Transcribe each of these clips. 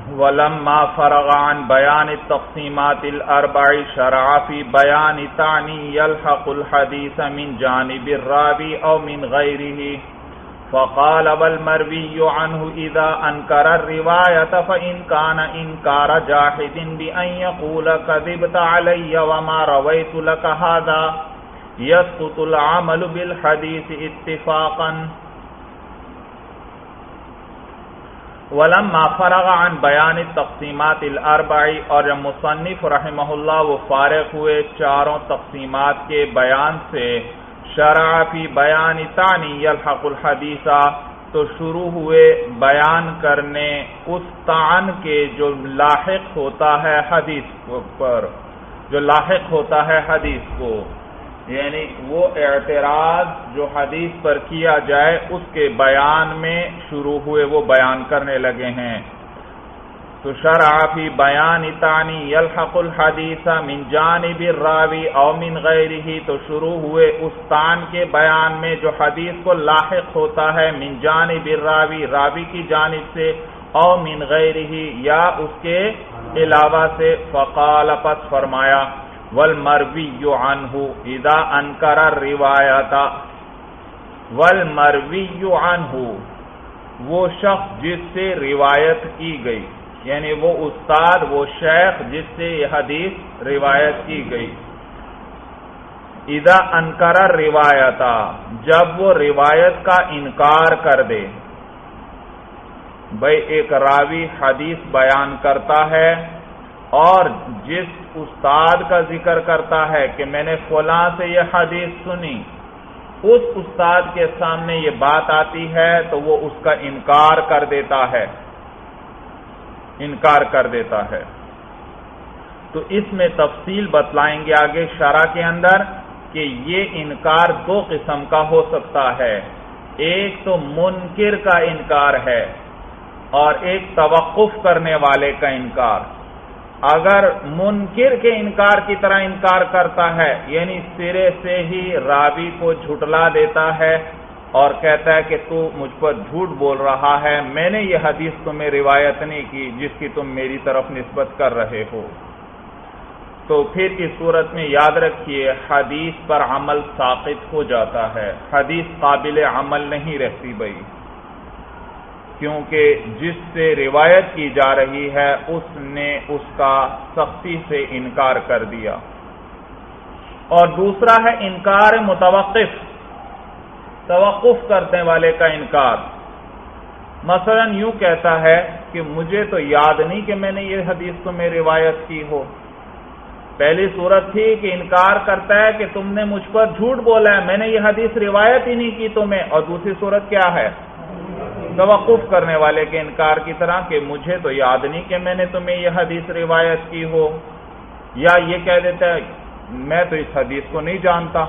ولما فرغ عن بیان التقسیمات الاربع شرع فی بیان تعنی یلحق الحدیث من جانب الراوی او من غیرہ فقال والمروی عنہ اذا انکر الروایت فإن کان انکار جاحد بأن یقول کذبت علی وما رویت لک هذا یسقط العمل بالحدیث اتفاقا ولما فرغ عن بیان التقسیمات الاربع، اور جب مصنف رحمہ اللہ وہ فارغ ہوئے چاروں تقسیمات کے بیان سے، شرع فی بیان تعنی یلحق الحدیث، تو شروع ہوئے بیان کرنے اس طعن کے جو لاحق ہوتا ہے حدیث پر، جو لاحق ہوتا ہے حدیث کو، یعنی وہ اعتراض جو حدیث پر کیا جائے اس کے بیان میں شروع ہوئے، وہ بیان کرنے لگے ہیں۔ تو شرع فی بیان تعنی یلحق الحدیث من جانب الراوی او من غیرہ، تو شروع ہوئے اس طعن کے بیان میں جو حدیث کو لاحق ہوتا ہے من جانب الراوی، راوی کی جانب سے، او من غیرہ یا اس کے علاوہ سے۔ فقال، پس فرمایا، والمروی عنہ اذا انکر الروایت، والمروی عنہ وہ شخص جس سے روایت کی گئی، یعنی وہ استاد، وہ شیخ جس سے یہ حدیث روایت کی گئی، اذا انکر الروایت، جب وہ روایت کا انکار کر دے۔ بھئی ایک راوی حدیث بیان کرتا ہے اور جس استاد کا ذکر کرتا ہے کہ میں نے فلاں سے یہ حدیث سنی، اس استاد کے سامنے یہ بات آتی ہے تو وہ اس کا انکار کر دیتا ہے، انکار کر دیتا ہے۔ تو اس میں تفصیل بتلائیں گے آگے شرح کے اندر کہ یہ انکار دو قسم کا ہو سکتا ہے، ایک تو منکر کا انکار ہے اور ایک توقف کرنے والے کا انکار۔ اگر منکر کے انکار کی طرح انکار کرتا ہے، یعنی سرے سے ہی راوی کو جھٹلا دیتا ہے اور کہتا ہے کہ تو مجھ پر جھوٹ بول رہا ہے، میں نے یہ حدیث تمہیں روایت نہیں کی جس کی تم میری طرف نسبت کر رہے ہو، تو پھر اس صورت میں یاد رکھیے حدیث پر عمل ساقط ہو جاتا ہے، حدیث قابل عمل نہیں رہتی بھائی، کیونکہ جس سے روایت کی جا رہی ہے اس نے اس کا سختی سے انکار کر دیا۔ اور دوسرا ہے انکار متوقف، توقف کرنے والے کا انکار۔ مثلا یوں کہتا ہے کہ مجھے تو یاد نہیں کہ میں نے یہ حدیث تمہیں روایت کی ہو۔ پہلی صورت تھی کہ انکار کرتا ہے کہ تم نے مجھ پر جھوٹ بولا ہے، میں نے یہ حدیث روایت ہی نہیں کی تمہیں، اور دوسری صورت کیا ہے؟ توقف کرنے والے کے انکار کی طرح کہ مجھے تو یاد نہیں کہ میں نے تمہیں یہ حدیث روایت کی ہو، یا یہ کہہ دیتا ہے میں تو اس حدیث کو نہیں جانتا۔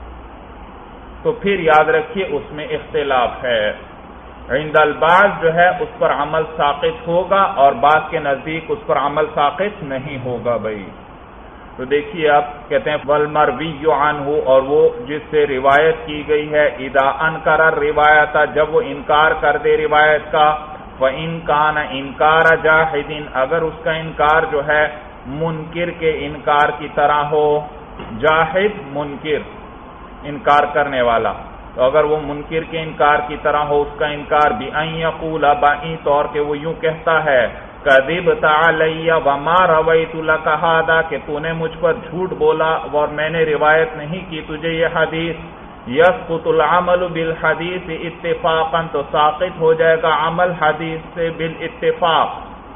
تو پھر یاد رکھیے اس میں اختلاف ہے، عند البعض جو ہے اس پر عمل ساقط ہوگا اور بعض کے نزدیک اس پر عمل ساقط نہیں ہوگا بھائی۔ تو دیکھیے آپ کہتے ہیں والمروی عنہ، اور وہ جس سے روایت کی گئی ہے، اذا انکر الروایت، جب وہ انکار کر دے روایت کا، فإن کان انکار جاحد، اگر اس کا انکار جو ہے منکر کے انکار کی طرح ہو، جاحد منکر انکار کرنے والا، تو اگر وہ منکر کے انکار کی طرح ہو اس کا انکار، بأن یقول، بائیں طور کہ وہ یوں کہتا ہے کذبت علی وما رویت لک ھذا، کہ تو نے مجھ پر جھوٹ بولا اور میں نے روایت نہیں کی تجھے یہ حدیث، یسقط العمل بالحدیث اتفاقا، تو ساقط ہو جائے گا عمل حدیث سے بالاتفاق۔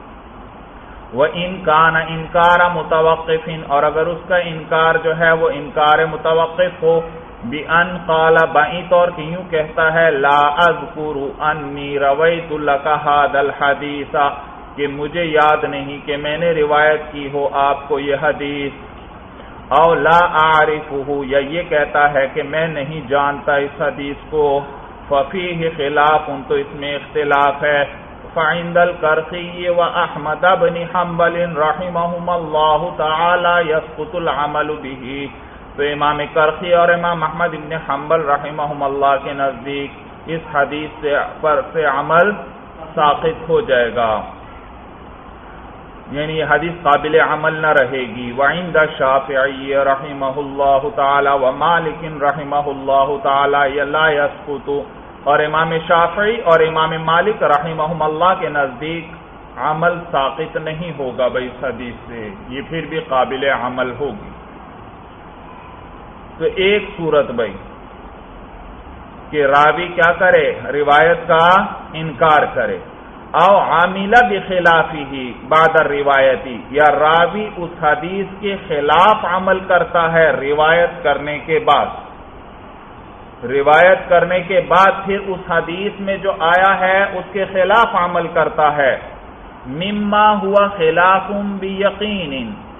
وَإِن كَانَ إِنْكَارَ مُتَوَقِّفٍ، اور اگر اس کا انکار جو ہے وہ انکار متوقف ہو، بِأَنْ قَالَ، بائیں طور کہ یوں کہتا ہے لَا أَذْكُرُ أَنِّي رَوَيْتُ لَكَ هَذَا الْحَدِيثَ، کہ مجھے یاد نہیں کہ میں نے روایت کی ہو آپ کو یہ حدیث، او لا اعرفہ، یا یہ کہتا ہے کہ میں نہیں جانتا اس حدیث کو، ففیہ خلاف، تو اس میں اختلاف ہے۔ فعند الکرخی واحمد بن حنبل رحمہم اللہ تعالی یسقط العمل بہ، تو امام کرخی اور امام احمد بن حنبل رحمہم اللہ کے نزدیک اس حدیث سے عمل ساقط ہو جائے گا۔ یعنی یہ حدیث قابل عمل نہ رہے گی. وعند الشافعی رحمہ اللہ تعالی ومالک رحمہ اللہ تعالی لا یسقط، اور امام شافعی اور امام مالک رحمہم اللہ کے نزدیک عمل ساقط نہیں ہوگا بھائی اس حدیث سے، یہ پھر بھی قابل عمل ہوگی. تو ایک صورت بھائی کہ راوی کیا کرے، روایت کا انکار کرے، او عامل بخلافہ بعد الروایتی، یا راوی اس حدیث کے خلاف عمل کرتا ہے روایت کرنے کے بعد، روایت کرنے کے بعد پھر اس حدیث میں جو آیا ہے اس کے خلاف عمل کرتا ہے. مما ہوا خلاف بیقین،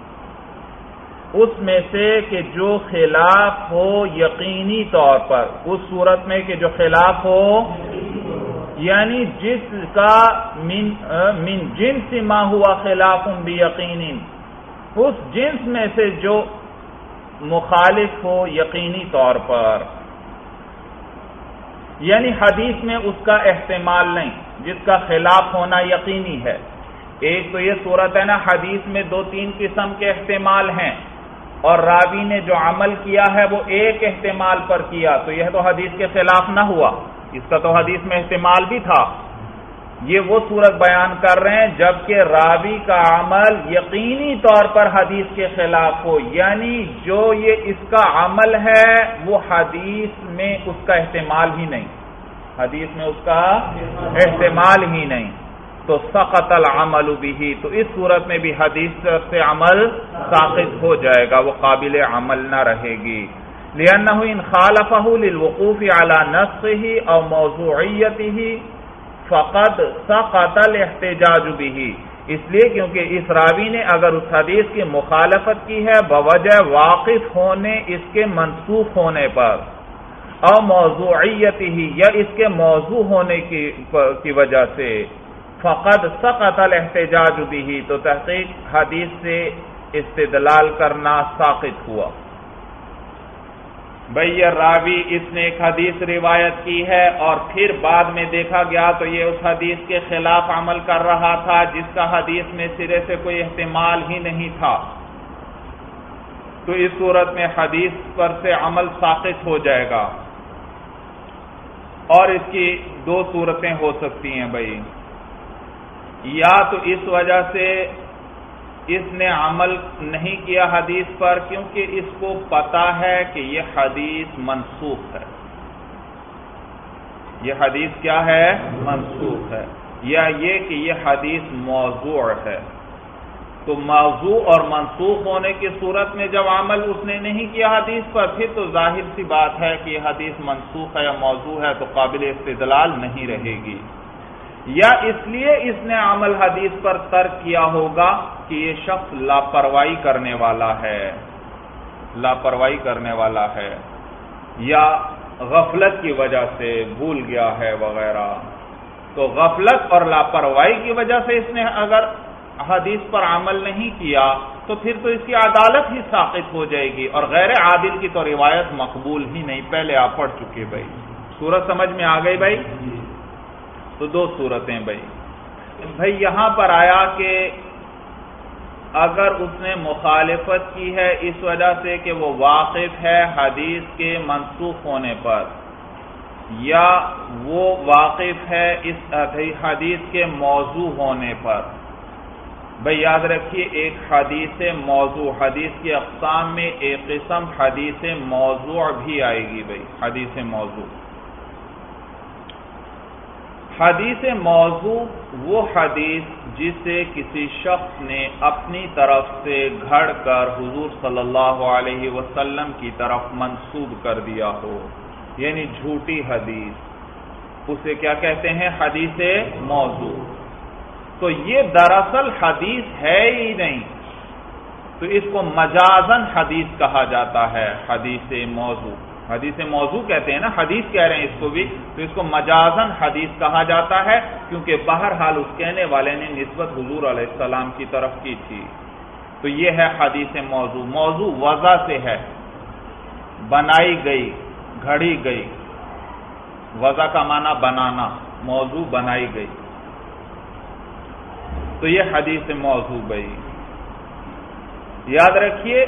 اس میں سے کہ جو خلاف ہو یقینی طور پر، اس صورت میں کہ جو خلاف ہو یعنی جس کا من جنس ما ہوا خلاف بیقین، اس جنس میں سے جو مخالف ہو یقینی طور پر، یعنی حدیث میں اس کا احتمال نہیں، جس کا خلاف ہونا یقینی ہے. ایک تو یہ صورت ہے نا، حدیث میں 2-3 قسم کے احتمال ہیں اور راوی نے جو عمل کیا ہے وہ ایک احتمال پر کیا، تو یہ تو حدیث کے خلاف نہ ہوا، اس کا تو حدیث میں احتمال بھی تھا. یہ وہ صورت بیان کر رہے ہیں جبکہ راوی کا عمل یقینی طور پر حدیث کے خلاف ہو، یعنی جو یہ اس کا عمل ہے وہ حدیث میں اس کا احتمال ہی نہیں، حدیث میں اس کا احتمال ہی نہیں، تو سقط العمل به، تو اس صورت میں بھی حدیث سے عمل ساقط ہو جائے گا، وہ قابل عمل نہ رہے گی. لأنه ان خالفه للوقوف على نسخه او موضوعیته فقد سقط الاحتجاج به، اس لیے کیونکہ اس راوی نے اگر اس حدیث کی مخالفت کی ہے بوجہ واقف ہونے اس کے منسوخ ہونے پر، او موضوعیته یا اس کے موضوع ہونے کی وجہ سے، فقد سقط الاحتجاج به، تو تحقیق حدیث سے استدلال کرنا ساقط ہوا. بھئی یہ راوی اس نے ایک حدیث روایت کی ہے اور پھر بعد میں دیکھا گیا تو یہ اس حدیث کے خلاف عمل کر رہا تھا جس کا حدیث میں سرے سے کوئی احتمال ہی نہیں تھا، تو اس صورت میں حدیث پر سے عمل ساقط ہو جائے گا. اور اس کی 2 صورتیں ہو سکتی ہیں بھئی، یا تو اس وجہ سے اس نے عمل نہیں کیا حدیث پر کیونکہ اس کو پتا ہے کہ یہ حدیث منسوخ ہے، یہ حدیث کیا ہے، منسوخ ہے، یا یہ کہ یہ حدیث موضوع ہے. تو موضوع اور منسوخ ہونے کی صورت میں جب عمل اس نے نہیں کیا حدیث پر، پھر تو ظاہر سی بات ہے کہ یہ حدیث منسوخ ہے یا موضوع ہے، تو قابل استدلال نہیں رہے گی. یا اس لیے اس نے عمل حدیث پر ترک کیا ہوگا کہ یہ شخص لاپرواہی کرنے والا ہے، لاپرواہی کرنے والا ہے، یا غفلت کی وجہ سے بھول گیا ہے وغیرہ. تو غفلت اور لاپرواہی کی وجہ سے اس نے اگر حدیث پر عمل نہیں کیا تو پھر تو اس کی عدالت ہی ساقط ہو جائے گی، اور غیر عادل کی تو روایت مقبول ہی نہیں، پہلے آپ پڑھ چکے بھائی. صورت سمجھ میں آ گئی بھائی؟ تو 2 صورتیں بھائی. یہاں پر آیا کہ اگر اس نے مخالفت کی ہے اس وجہ سے کہ وہ واقف ہے حدیث کے منسوخ ہونے پر، یا وہ واقف ہے اس حدیث کے موضوع ہونے پر. بھئی یاد رکھیے، ایک حدیث موضوع، حدیث کی اقسام میں ایک قسم حدیث موضوع بھی آئے گی بھئی. حدیث موضوع، حدیث موضوع وہ حدیث جسے کسی شخص نے اپنی طرف سے گھڑ کر حضور صلی اللہ علیہ وسلم کی طرف منسوب کر دیا ہو، یعنی جھوٹی حدیث، اسے کیا کہتے ہیں؟ حدیث موضوع. تو یہ دراصل حدیث ہے ہی نہیں، تو اس کو مجازن حدیث کہا جاتا ہے. حدیث موضوع، حدیث موضوع کہتے ہیں نا، حدیث کہہ رہے ہیں اس کو بھی، تو اس کو مجازن حدیث کہا جاتا ہے کیونکہ بہرحال اس کہنے والے نے نسبت حضور علیہ السلام کی طرف کی تھی. تو یہ ہے حدیث موضوع. موضوع وضع سے ہے، بنائی گئی، گھڑی گئی. وضع کا معنی بنانا، موضوع بنائی گئی. تو یہ حدیث موضوع بھائی یاد رکھیے،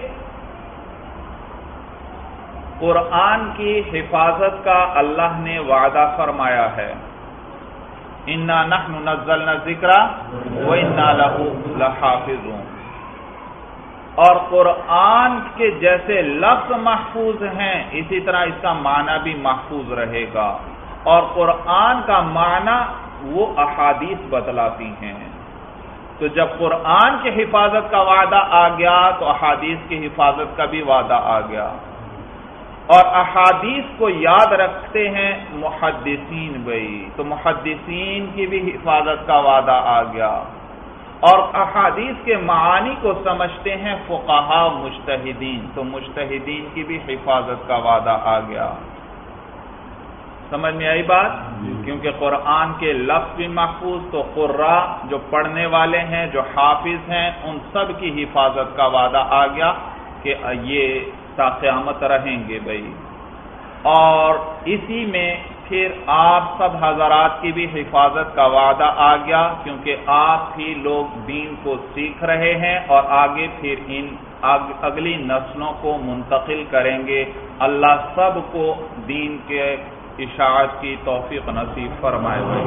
قرآن کی حفاظت کا اللہ نے وعدہ فرمایا ہے، اِنَّا نَحْنُ نَزَّلْنَا الذِّكْرَ وَإِنَّا لَهُ لَحَافِظُونَ۔ اور قرآن کے جیسے لفظ محفوظ ہیں اسی طرح اس کا معنی بھی محفوظ رہے گا، اور قرآن کا معنی وہ احادیث بتلاتی ہیں۔ تو جب قرآن کی حفاظت کا وعدہ آ گیا تو احادیث کی حفاظت کا بھی وعدہ آ گیا، اور احادیث کو یاد رکھتے ہیں محدثین بھائی، تو محدثین کی بھی حفاظت کا وعدہ آ گیا، اور احادیث کے معانی کو سمجھتے ہیں فقہاء مجتہدین، تو مجتہدین کی بھی حفاظت کا وعدہ آ گیا۔ سمجھ میں آئی بات؟ کیونکہ قرآن کے لفظ بھی محفوظ، تو قراء جو پڑھنے والے ہیں، جو حافظ ہیں، ان سب کی حفاظت کا وعدہ آ گیا کہ یہ تا قیامت رہیں گے بھائی۔ اور اسی میں پھر آپ سب حضرات کی بھی حفاظت کا وعدہ آ گیا، کیونکہ آپ ہی لوگ دین کو سیکھ رہے ہیں اور آگے پھر ان اگلی نسلوں کو منتقل کریں گے۔ اللہ سب کو دین کے اشاعت کی توفیق نصیب فرمائے بھائی۔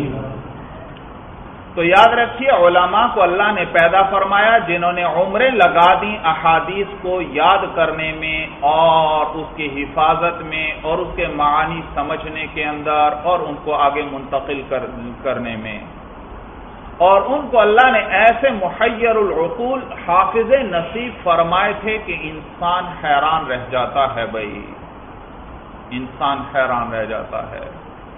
تو یاد رکھیے، علماء کو اللہ نے پیدا فرمایا جنہوں نے عمریں لگا دیں احادیث کو یاد کرنے میں اور اس کی حفاظت میں اور اس کے معانی سمجھنے کے اندر اور ان کو آگے منتقل کرنے میں، اور ان کو اللہ نے ایسے محیر العقول حافظ نصیب فرمائے تھے کہ انسان حیران رہ جاتا ہے بھائی، انسان حیران رہ جاتا ہے۔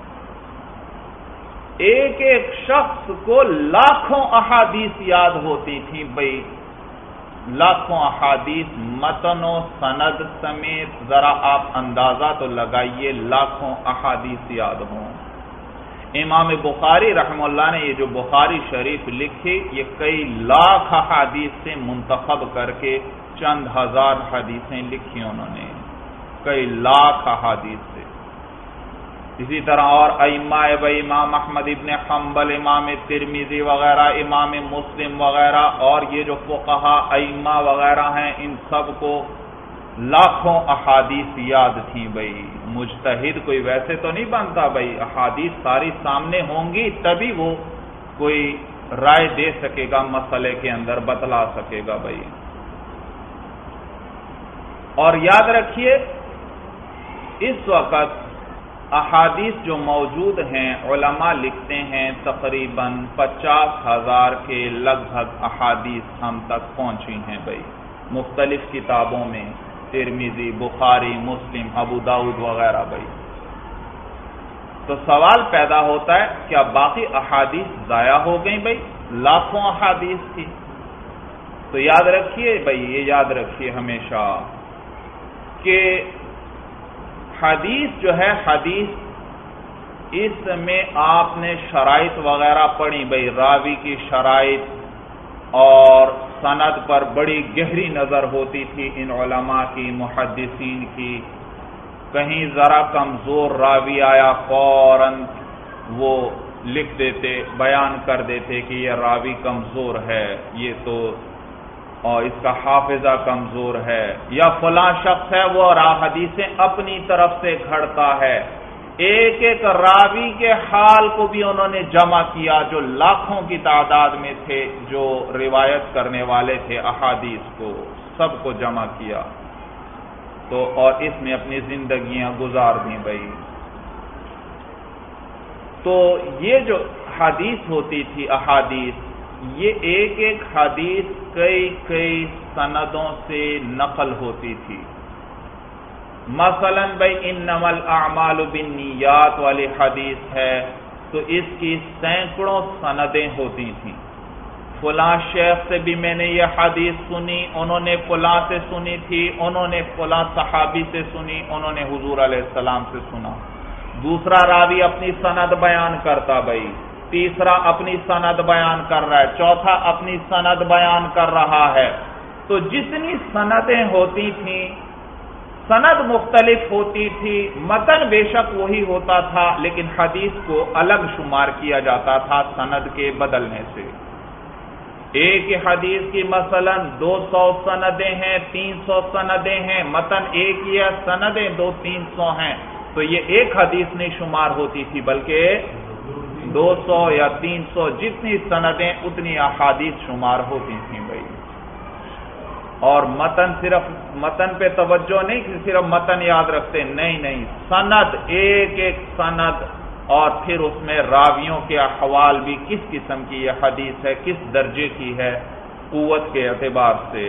ایک ایک شخص کو لاکھوں احادیث یاد ہوتی تھی بھائی، لاکھوں احادیث متن و سند سمیت، ذرا آپ اندازہ تو لگائیے لاکھوں احادیث یاد ہوں۔ امام بخاری رحمہ اللہ نے یہ جو بخاری شریف لکھی، یہ کئی لاکھ احادیث سے منتخب کر کے چند ہزار حدیثیں لکھی انہوں نے، کئی لاکھ احادیث سے۔ اسی طرح اور ائمہ بھائی، امام احمد ابن حنبل، امام ترمذی وغیرہ، امام مسلم وغیرہ، اور یہ جو فقہاء ائمہ وغیرہ ہیں، ان سب کو لاکھوں احادیث یاد تھیں بھائی۔ مجتہد کوئی ویسے تو نہیں بنتا بھائی، احادیث ساری سامنے ہوں گی تبھی وہ کوئی رائے دے سکے گا، مسئلے کے اندر بتلا سکے گا بھائی۔ اور یاد رکھیے، اس وقت احادیث جو موجود ہیں، علماء لکھتے ہیں تقریباً 50,000 کے لگ بھگ احادیث ہم تک پہنچی ہیں بھائی، مختلف کتابوں میں، ترمذی، بخاری، مسلم، ابو داؤد وغیرہ بھائی۔ تو سوال پیدا ہوتا ہے کیا باقی احادیث ضائع ہو گئیں بھائی؟ لاکھوں احادیث تھی۔ تو یاد رکھیے بھائی، یہ یاد رکھیے ہمیشہ کہ حدیث جو ہے، حدیث اس میں آپ نے شرائط وغیرہ پڑھی بھائی، راوی کی شرائط اور سند پر بڑی گہری نظر ہوتی تھی ان علماء کی، محدثین کی۔ کہیں ذرا کمزور راوی آیا فوراً وہ لکھ دیتے، بیان کر دیتے کہ یہ راوی کمزور ہے، یہ تو اور اس کا حافظہ کمزور ہے، یا فلاں شخص ہے وہ حدیثیں اپنی طرف سے گھڑتا ہے۔ ایک ایک راوی کے حال کو بھی انہوں نے جمع کیا، جو لاکھوں کی تعداد میں تھے، جو روایت کرنے والے تھے احادیث کو، سب کو جمع کیا تو اور اس میں اپنی زندگیاں گزار دیں بھائی۔ تو یہ جو حدیث ہوتی تھی، احادیث، یہ ایک ایک حدیث کئی سندوں سے نقل ہوتی تھی۔ مثلا بھائی انما الاعمال بالنیات والی حدیث ہے تو اس کی سینکڑوں سندیں ہوتی تھیں۔ فلاں شیخ سے بھی میں نے یہ حدیث سنی، انہوں نے فلاں سے سنی تھی، انہوں نے فلاں صحابی سے سنی، انہوں نے حضور علیہ السلام سے سنا۔ دوسرا راوی اپنی سند بیان کرتا بھائی، تیسرا اپنی سند بیان کر رہا ہے، چوتھا اپنی سند بیان کر رہا ہے۔ تو جتنی سندیں ہوتی تھیں، سند مختلف ہوتی تھی، متن بے شک وہی ہوتا تھا، لیکن حدیث کو الگ شمار کیا جاتا تھا سند کے بدلنے سے۔ ایک ہی حدیث کی مثلا 200 سندیں ہیں، 300 سندیں ہیں، متن ایک ہی ہے، سندیں 200-300 ہیں، تو یہ ایک حدیث نہیں شمار ہوتی تھی بلکہ 200 یا 300، جتنی سندیں اتنی احادیث شمار ہوتی تھیں بھائی۔ اور متن صرف متن پہ توجہ نہیں کہ صرف متن یاد رکھتے، نہیں، سند، ایک ایک سند، اور پھر اس میں راویوں کے احوال بھی، کس قسم کی یہ حدیث ہے، کس درجے کی ہے قوت کے اعتبار سے۔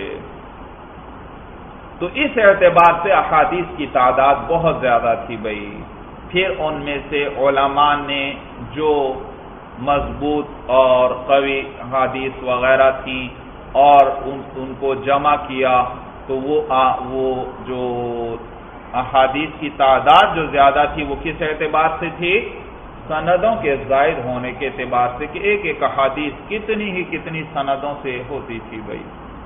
تو اس اعتبار سے احادیث کی تعداد بہت زیادہ تھی بھائی۔ پھر ان میں سے علماء نے جو مضبوط اور قوی حدیث وغیرہ تھیں اور ان کو جمع کیا، تو وہ جو احادیث کی تعداد جو زیادہ تھی وہ کس اعتبار سے تھی؟ سندوں کے زائد ہونے کے اعتبار سے، کہ ایک ایک احادیث کتنی سندوں سے ہوتی تھی بھائی۔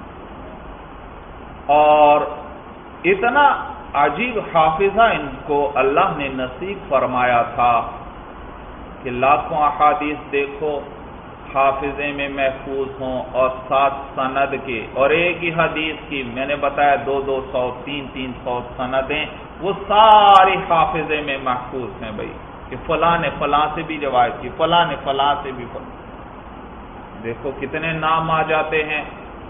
اور اتنا عجیب حافظہ ان کو اللہ نے نصیب فرمایا تھا کہ لاکھوں احادیث دیکھو حافظے میں محفوظ ہوں، اور 7 سند کے، اور ایک ہی حدیث کی میں نے بتایا 200 300 سندیں، وہ ساری حافظے میں محفوظ ہیں بھائی، کہ فلاں نے فلاں سے بھی روایت کی، فلاں نے فلاں سے بھی دیکھو کتنے نام آ جاتے ہیں۔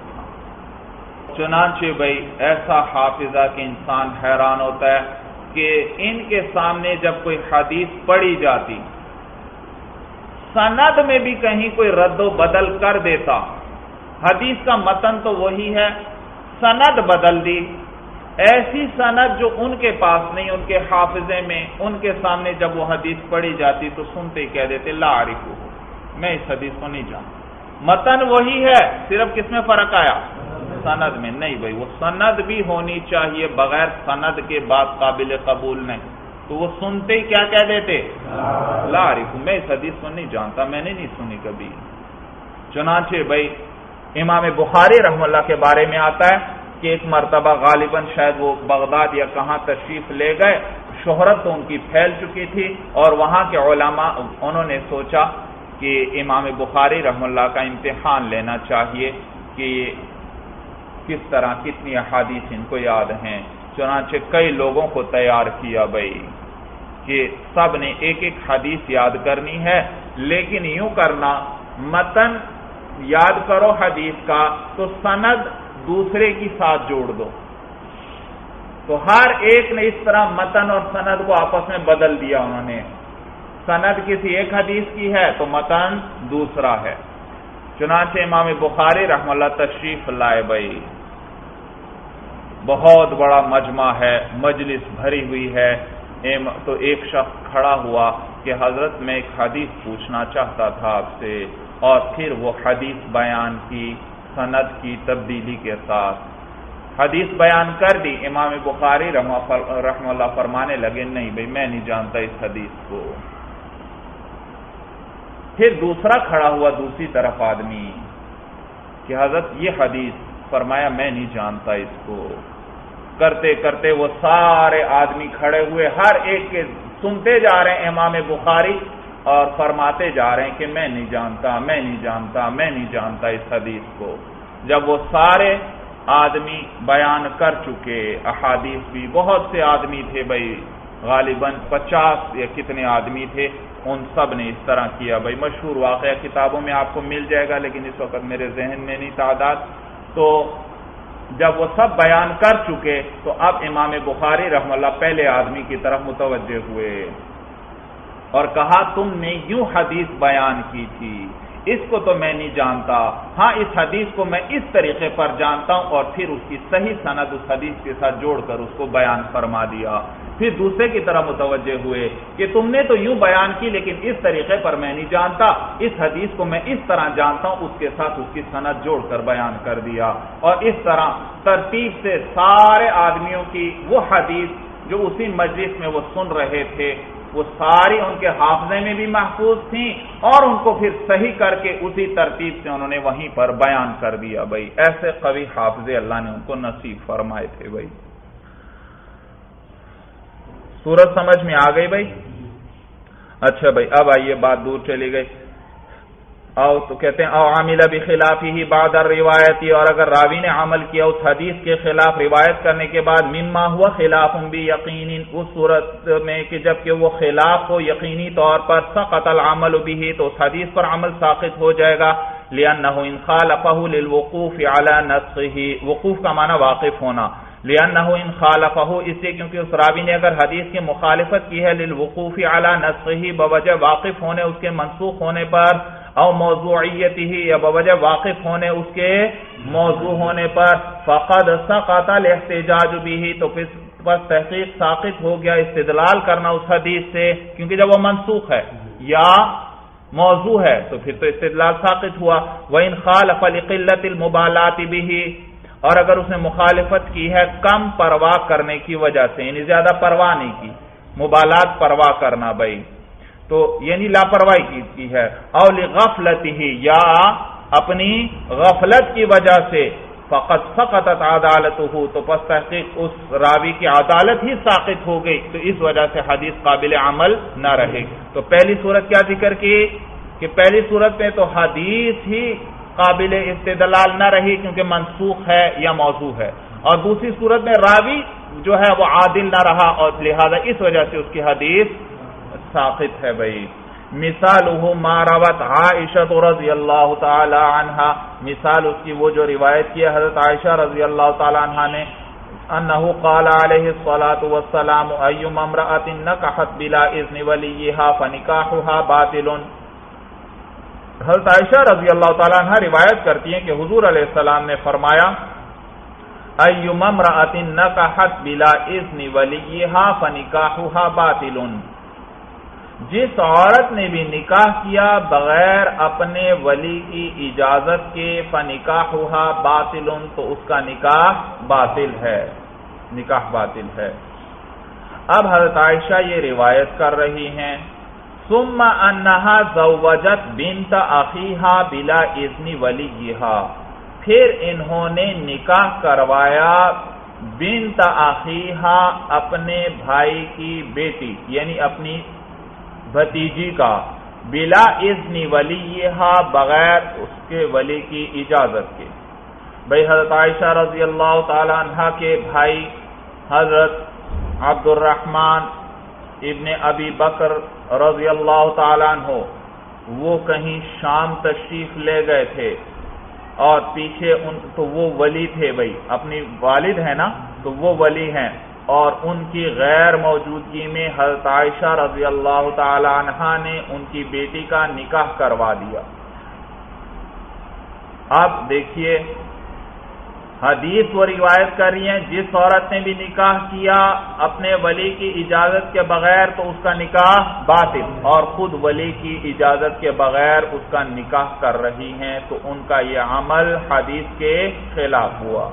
چنانچہ بھائی ایسا حافظہ کہ انسان حیران ہوتا ہے کہ ان کے سامنے جب کوئی حدیث پڑھی جاتی، سند میں بھی کہیں کوئی رد و بدل کر دیتا، حدیث کا متن تو وہی ہے، سند بدل دی، ایسی سند جو ان کے پاس نہیں، ان کے حافظے میں، ان کے سامنے جب وہ حدیث پڑھی جاتی تو سنتے ہی کہہ دیتے لا اعرفہ، میں اس حدیث کو نہیں جانتا۔ متن وہی ہے، صرف کس میں فرق آیا؟ سند میں۔ نہیں بھائی، وہ سند بھی ہونی چاہیے، بغیر سند کے بات قابل قبول نہیں۔ تو وہ سنتے ہی کیا کہہ دیتے؟ لا اعرفہ، میں اس حدیث کو نہیں جانتا، میں نے نہیں سنی کبھی۔ چنانچہ بھائی امام بخاری رحمہ اللہ کے بارے میں آتا ہے کہ ایک مرتبہ غالباً شاید وہ بغداد یا کہاں تشریف لے گئے، شہرت تو ان کی پھیل چکی تھی، اور وہاں کے علماء انہوں نے سوچا کہ امام بخاری رحمہ اللہ کا امتحان لینا چاہیے کہ کس طرح کتنی احادیث ان کو یاد ہیں۔ چنانچہ کئی لوگوں کو تیار کیا بھائی کہ سب نے ایک ایک حدیث یاد کرنی ہے، لیکن یوں کرنا، متن یاد کرو حدیث کا تو سند دوسرے کی ساتھ جوڑ دو۔ تو ہر ایک نے اس طرح متن اور سند کو آپس میں بدل دیا، انہوں نے سند کسی ایک حدیث کی ہے تو متن دوسرا ہے۔ چنانچہ امام بخاری رحمہ اللہ تشریف لائے بھائی، بہت بڑا مجمع ہے، مجلس بھری ہوئی ہے، تو ایک شخص کھڑا ہوا کہ حضرت میں ایک حدیث پوچھنا چاہتا تھا آپ سے، اور پھر وہ حدیث بیان کی سند کی تبدیلی کے ساتھ حدیث بیان کر دی۔ امام بخاری رحمہ اللہ فرمانے لگے نہیں بھائی میں نہیں جانتا اس حدیث کو۔ پھر دوسرا کھڑا ہوا دوسری طرف آدمی کہ حضرت یہ حدیث، فرمایا میں نہیں جانتا اس کو۔ کرتے کرتے وہ سارے آدمی کھڑے ہوئے، ہر ایک کے سنتے جا رہے ہیں امام بخاری اور فرماتے جا رہے ہیں کہ میں نہیں جانتا، میں نہیں جانتا، میں نہیں جانتا اس حدیث کو۔ جب وہ سارے آدمی بیان کر چکے، احادیث بھی بہت سے آدمی تھے بھائی، غالباً 50 یا کتنے آدمی تھے، ان سب نے اس طرح کیا بھائی، مشہور واقعہ کتابوں میں آپ کو مل جائے گا، لیکن اس وقت میرے ذہن میں نہیں تعداد۔ تو جب وہ سب بیان کر چکے تو اب امام بخاری رحمہ اللہ پہلے آدمی کی طرف متوجہ ہوئے اور کہا تم نے یوں حدیث بیان کی تھی، اس کو تو میں نہیں جانتا، ہاں اس حدیث کو میں اس طریقے پر جانتا ہوں، اور پھر اس کی صحیح سند اس حدیث کے ساتھ جوڑ کر اس کو بیان فرما دیا۔ پھر دوسرے کی طرف متوجہ ہوئے کہ تم نے تو یوں بیان کی لیکن اس طریقے پر میں نہیں جانتا، اس حدیث کو میں اس طرح جانتا ہوں، اس کے ساتھ اس کی سند جوڑ کر بیان کر دیا۔ اور اس طرح ترتیب سے سارے آدمیوں کی وہ حدیث جو اسی مجلس میں وہ سن رہے تھے وہ ساری ان کے حافظے میں بھی محفوظ تھیں، اور ان کو پھر صحیح کر کے اسی ترتیب سے انہوں نے وہیں پر بیان کر دیا بھائی۔ ایسے قوی حافظے اللہ نے ان کو نصیب فرمائے تھے بھائی۔ صورت سمجھ میں آ گئی بھائی؟ اچھا بھائی، اب آئیے بات دور چلی گئی۔ او تو کہتے ہیں او عامل بخلافہ بعد الروایت، اور اگر راوی نے عمل کیا اس حدیث کے خلاف روایت کرنے کے بعد، مما ہوا خلاف بیقین، اس صورت میں کہ جب کہ وہ خلاف ہو یقینی طور پر، سقط العمل به، تو اس حدیث پر عمل ساقط ہو جائے گا، لأنه ان خالفه للوقوف على نسخه، وقوف کا معنی واقف ہونا، لأنه ان خالفه، اس لیے کیونکہ اس راوی نے اگر حدیث کی مخالفت کی ہے، للوقوف على نسخه، بوجہ واقف ہونے اس کے منسوخ ہونے پر، او موضوعیتہ، یا بوجہ واقف ہونے اس کے موضوع ہونے پر، فقد سقط الاحتجاج به، تو پس تحقیق ساقط ہو گیا استدلال کرنا اس حدیث سے، کیونکہ جب وہ منسوخ ہے یا موضوع ہے تو پھر تو استدلال ساقط ہوا۔ وَإِنْ خَالَفَ لِقِلَّةِ الْمُبَالَاةِ بِهِ، اور اگر اس نے مخالفت کی ہے کم پرواہ کرنے کی وجہ سے، یعنی زیادہ پرواہ نہیں کی، مبالات پرواہ کرنا بھائی، تو یعنی لاپرواہی کی ہے، او لغفلتہ، یا اپنی غفلت کی وجہ سے، فقد سقطت عدالتہ، تو پس تحقیق اس راوی کی عدالت ہی ساقط ہو گئی، تو اس وجہ سے حدیث قابل عمل نہ رہے۔ تو پہلی صورت کیا ذکر کی کہ پہلی صورت میں تو حدیث ہی قابل استدلال نہ رہی کیونکہ منسوخ ہے یا موضوع ہے، اور دوسری صورت میں راوی جو ہے وہ عادل نہ رہا، اور لہذا اس وجہ سے اس کی حدیث ساقط ہے بھائی۔ مثالہ ما روت عائشہ رضی اللہ تعالی عنہا، مثال اس کی وہ جو روایت کی ہے حضرت عائشہ رضی اللہ تعالی عنہا نے، انہو قال علیہ الصلاۃ والسلام ایما امرأۃ نکحت بلا اذن ولیہا فنکاحها باطل۔ حضرت عائشہ رضی اللہ تعالی عنہ روایت کرتی ہیں کہ حضور علیہ السلام نے فرمایا، ایما امرأۃ نکحت بلا اذن ولیہا فنکاحها باطل، جس عورت نے بھی نکاح کیا بغیر اپنے ولی کی اجازت کے، فنکاحها باطل، تو اس کا نکاح باطل ہے، نکاح باطل ہے۔ اب حضرت عائشہ یہ روایت کر رہی ہیں، ثم انہا زوجت بنت اخیہا بلا اذن ولیہا، پھر انہوں نے نکاح کروایا بنت اخیہا، اپنے بھائی کی بیٹی یعنی اپنی بھتیجی کا، بلا اذن ولیہا، بغیر اس کے ولی کی اجازت کے۔ بھئی حضرت عائشہ رضی اللہ تعالی عنہ کے بھائی حضرت عبد الرحمن ابن ابی بکر رضی اللہ تعالی عنہ وہ کہیں شام تشریف لے گئے تھے، اور پیچھے ان تو وہ ولی تھے بھئی، اپنی والد ہے نا تو وہ ولی ہیں، اور ان کی غیر موجودگی میں حضرت عائشہ رضی اللہ تعالی عنہا نے ان کی بیٹی کا نکاح کروا دیا۔ اب دیکھیے حدیث وہ روایت کر رہی ہیں، جس عورت نے بھی نکاح کیا اپنے ولی کی اجازت کے بغیر تو اس کا نکاح باطل، اور خود ولی کی اجازت کے بغیر اس کا نکاح کر رہی ہیں، تو ان کا یہ عمل حدیث کے خلاف ہوا۔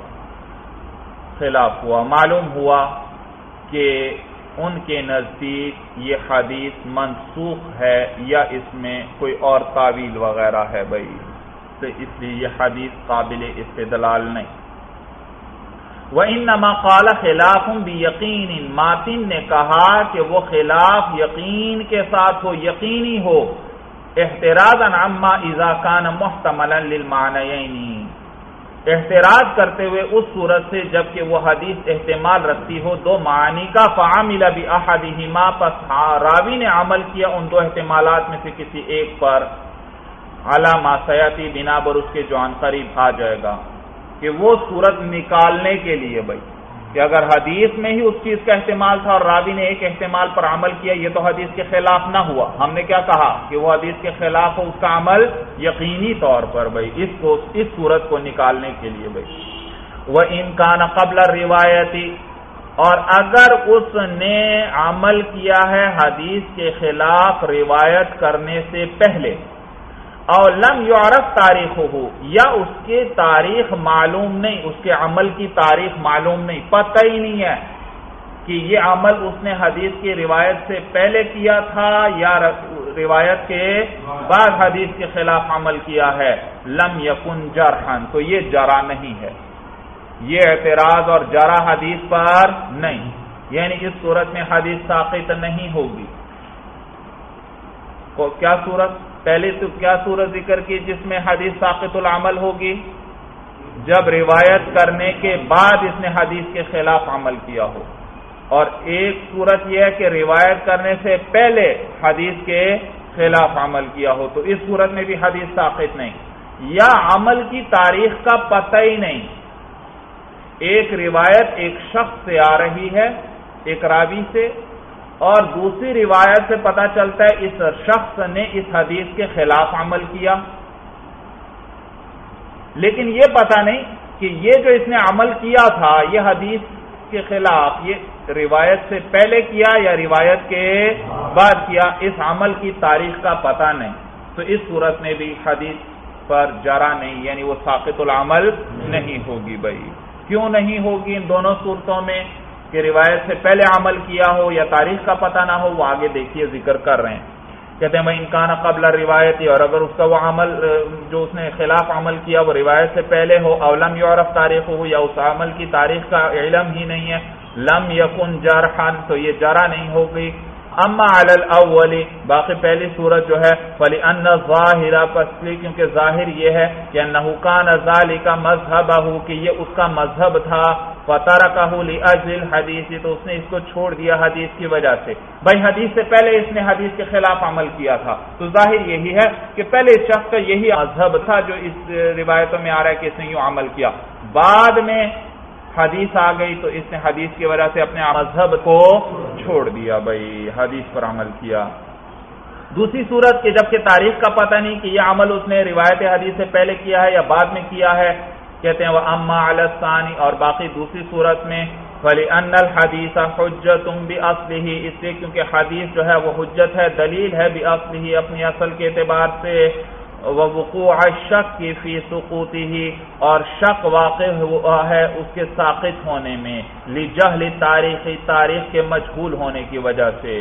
معلوم ہوا کہ ان کے نزدیک یہ حدیث منسوخ ہے یا اس میں کوئی اور تعویل وغیرہ ہے بھائی، تو اس لیے یہ حدیث قابل استدلال نہیں۔ وَإِنَّمَا قَالَ خِلَافٌ بِيَقِينٍ، ماتن نے کہا کہ وہ خلاف یقین کے ساتھ ہو، یقینی ہو، احترازاً عما اذا كان محتملا للمعنيين، احتراز کرتے ہوئے اس صورت سے جبکہ وہ حدیث احتمال رکھتی ہو دو معنی کا، فعمل بأحدهما، پس راوی نے عمل کیا ان دو احتمالات میں سے کسی ایک پر، علی ما سیاتی، بنا پر اس کے جو عن قریب آ جائے گا، کہ وہ صورت نکالنے کے لیے بھائی کہ اگر حدیث میں ہی اس چیز کا احتمال تھا اور راوی نے ایک احتمال پر عمل کیا، یہ تو حدیث کے خلاف نہ ہوا۔ ہم نے کیا کہا کہ وہ حدیث کے خلاف ہو، اس کا عمل یقینی طور پر بھائی اس صورت کو نکالنے کے لیے بھائی۔ وَإِنْ كَانَ قَبْلَ الرِّوَایَةِ، اور اگر اس نے عمل کیا ہے حدیث کے خلاف روایت کرنے سے پہلے، اور لم یعرف تاریخہ، یا اس کی تاریخ معلوم نہیں، اس کے عمل کی تاریخ معلوم نہیں، پتہ ہی نہیں ہے کہ یہ عمل اس نے حدیث کی روایت سے پہلے کیا تھا یا روایت کے بعد حدیث کے خلاف عمل کیا ہے، لم یکن جرحن، تو یہ جرح نہیں ہے، یہ اعتراض اور جرح حدیث پر نہیں، یعنی اس صورت میں حدیث ساقط نہیں ہوگی۔ کیا صورت؟ پہلے تو کیا صورت ذکر کی جس میں حدیث ساقط العمل ہوگی؟ جب روایت کرنے کے بعد اس نے حدیث کے خلاف عمل کیا ہو، اور ایک صورت یہ ہے کہ روایت کرنے سے پہلے حدیث کے خلاف عمل کیا ہو، تو اس صورت میں بھی حدیث ساقط نہیں۔ یا عمل کی تاریخ کا پتہ ہی نہیں، ایک روایت ایک شخص سے آ رہی ہے، ایک راوی سے، اور دوسری روایت سے پتہ چلتا ہے اس شخص نے اس حدیث کے خلاف عمل کیا، لیکن یہ پتہ نہیں کہ یہ جو اس نے عمل کیا تھا یہ حدیث کے خلاف یہ روایت سے پہلے کیا یا روایت کے بعد کیا، اس عمل کی تاریخ کا پتہ نہیں، تو اس صورت میں بھی حدیث پر جرا نہیں، یعنی وہ ساقط العمل نہیں ہوگی۔ بھائی کیوں نہیں ہوگی ان دونوں صورتوں میں؟ کہ روایت سے پہلے عمل کیا ہو یا تاریخ کا پتہ نہ ہو، وہ آگے دیکھیے ذکر کر رہے ہیں۔ کہتے ہیں بھائی انکان قبل روایتی، اور اگر اس کا وہ عمل جو اس نے خلاف عمل کیا وہ روایت سے پہلے ہو، او لم یعرف تاریخ ہو، یا اس عمل کی تاریخ کا علم ہی نہیں ہے، لم یکن جرحا، تو یہ جرح نہیں ہوگی۔ اما علی الاول، باقی پہلی صورت جو ہے فلأن الظاہر، پس کیونکہ ظاہر یہ ہے کہ انہ کان ذلک مذہبہ، کہ یہ اس کا مذہب تھا، فترکہ لاجل الحدیث، تو اس نے اس کو چھوڑ دیا حدیث کی وجہ سے۔ بھائی حدیث سے پہلے اس نے حدیث کے خلاف عمل کیا تھا، تو ظاہر یہی ہے کہ پہلے اس شخص کا یہی مذہب تھا جو اس روایتوں میں آ رہا ہے کہ اس نے یوں عمل کیا، بعد میں حدیث آ گئی تو اس نے حدیث کی وجہ سے اپنے مذہب کو چھوڑ دیا، بھائی حدیث پر عمل کیا۔ دوسری صورت کہ جبکہ تاریخ کا پتہ نہیں کہ یہ عمل اس نے روایت حدیث سے پہلے کیا ہے یا بعد میں کیا ہے، کہتے ہیں وَأَمَّا عَلَى الثَّانِي، اور باقی دوسری صورت میں فَلِأَنَّ الْحَدِيثَ حُجَّةٌ بِأَصْلِهِ، اس لیے کیونکہ حدیث جو ہے وہ حجت ہے، دلیل ہے، بِأَصْلِهِ، اپنی اصل کے اعتبار سے، وَوُقُوعَ الشَّكِّ فِي سُقُوطِهِ، اور شک واقع ہوا ہے اس کے ساقط ہونے میں، لِجَهْلِ التَّارِيخِ، تاریخ کے مجہول ہونے کی وجہ سے،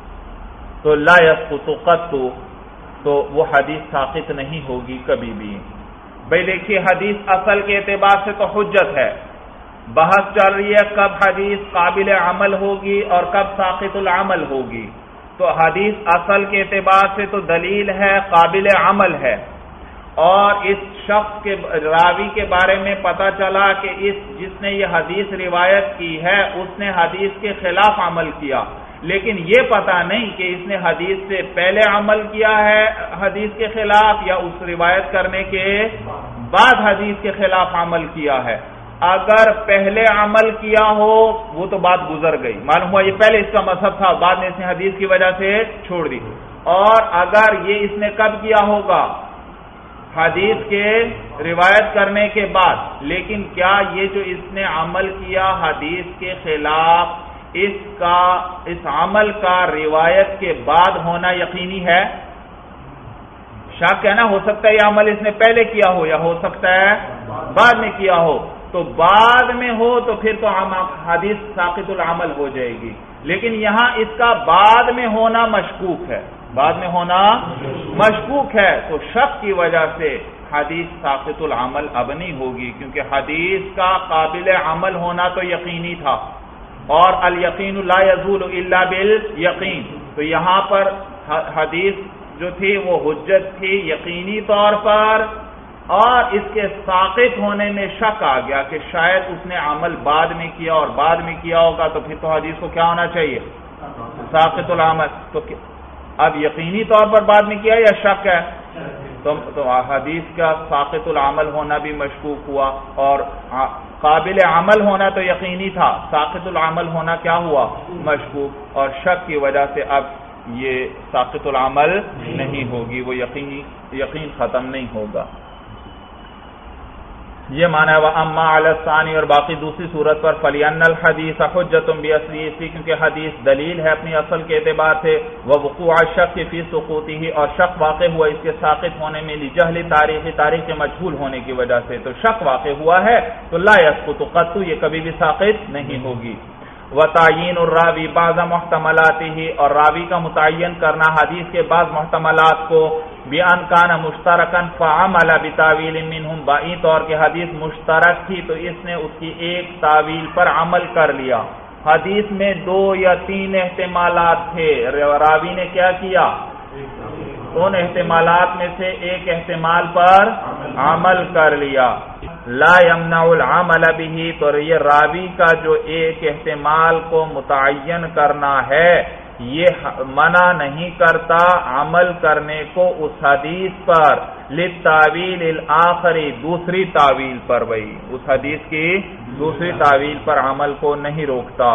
تو لا يسقط قط، تو وہ حدیث ساقط نہیں ہوگی کبھی بھی۔ بھئی دیکھیے حدیث اصل کے اعتبار سے تو حجت ہے، بحث چل رہی ہے کب حدیث قابل عمل ہوگی اور کب ساقط العمل ہوگی، تو حدیث اصل کے اعتبار سے تو دلیل ہے، قابل عمل ہے، اور اس شخص کے راوی کے بارے میں پتہ چلا کہ جس نے یہ حدیث روایت کی ہے اس نے حدیث کے خلاف عمل کیا، لیکن یہ پتہ نہیں کہ اس نے حدیث سے پہلے عمل کیا ہے حدیث کے خلاف یا اس روایت کرنے کے بعد حدیث کے خلاف عمل کیا ہے۔ اگر پہلے عمل کیا ہو وہ تو بات گزر گئی، معلوم ہوا یہ پہلے اس کا مذہب تھا، بعد میں اس نے حدیث کی وجہ سے چھوڑ دی، اور اگر یہ اس نے کب کیا ہوگا؟ حدیث کے روایت کرنے کے بعد، لیکن کیا یہ جو اس نے عمل کیا حدیث کے خلاف، اس عمل کا روایت کے بعد ہونا یقینی ہے؟ شک ہے نا، ہو سکتا ہے یہ عمل اس نے پہلے کیا ہو یا ہو سکتا ہے بعد میں کیا ہو، تو بعد میں ہو تو پھر تو حدیث ساقط العمل ہو جائے گی، لیکن یہاں اس کا بعد میں ہونا مشکوک ہے، بعد میں ہونا مشکوک ہے، تو شک کی وجہ سے حدیث ساقط العمل اب نہیں ہوگی، کیونکہ حدیث کا قابل عمل ہونا تو یقینی تھا، اور الیقین لا یزول الا بالیقین، تو یہاں پر حدیث جو تھی وہ حجت تھی یقینی طور پر، اور اس کے ساقط ہونے میں شک آ گیا کہ شاید اس نے عمل بعد میں کیا اور بعد میں کیا ہوگا، تو پھر تو حدیث کو کیا ہونا چاہیے؟ ساقط العمل۔ تو اب یقینی طور پر بعد میں کیا یا شک ہے؟ تو حدیث کا ساقط العمل ہونا بھی مشکوک ہوا، اور قابل عمل ہونا تو یقینی تھا، ساقط العمل ہونا کیا ہوا؟ مشکوک، اور شک کی وجہ سے اب یہ ساقط العمل نہیں ہوگی، وہ یقین ختم نہیں ہوگا۔ یہ معنی ہے وَأَمَّا عَلَى الثَّانِي، اور باقی دوسری صورت پر فَلِأَنَّ الْحَدِيثَ حُجَّةٌ بِأَصْلِهِ، اس لیے کیونکہ حدیث دلیل ہے اپنی اصل کے اعتبار سے، وَوُقُوعَ الشَّكِّ فِي سُقُوطِهِ، اور شک واقع ہوا اس کے ساقط ہونے میں، لِجَهْلِ تاریخ، تاریخ کے مجہول ہونے کی وجہ سے، تو شک واقع ہوا ہے تو لا يسقط قط، یہ کبھی بھی ساقط نہیں ہوگی۔ وَتَعْيِينُ الرَّاوِي بَعْضَ مُحْتَمَلَاتِهِ، اور راوی کا متعین کرنا حدیث کے بعض محتملات کو، بِأَنْ كَانَ مُشْتَرَكًا فَعَمَلَ بِتَأْوِيلٍ مِّنْهُمْ، بائیں طور کے حدیث مشترک تھی تو اس نے اس کی ایک تاویل پر عمل کر لیا، حدیث میں 2 یا 3 احتمالات تھے، راوی نے کیا کیا؟ ان احتمالات میں سے ایک احتمال پر عمل کر لیا، لا یمنع العمل به، تو یہ راوی کا جو ایک احتمال کو متعین کرنا ہے یہ منع نہیں کرتا عمل کرنے کو اس حدیث پر، للتاویل الاخری، دوسری تاویل پر، بھئی اس حدیث کی دوسری تاویل پر عمل کو نہیں روکتا۔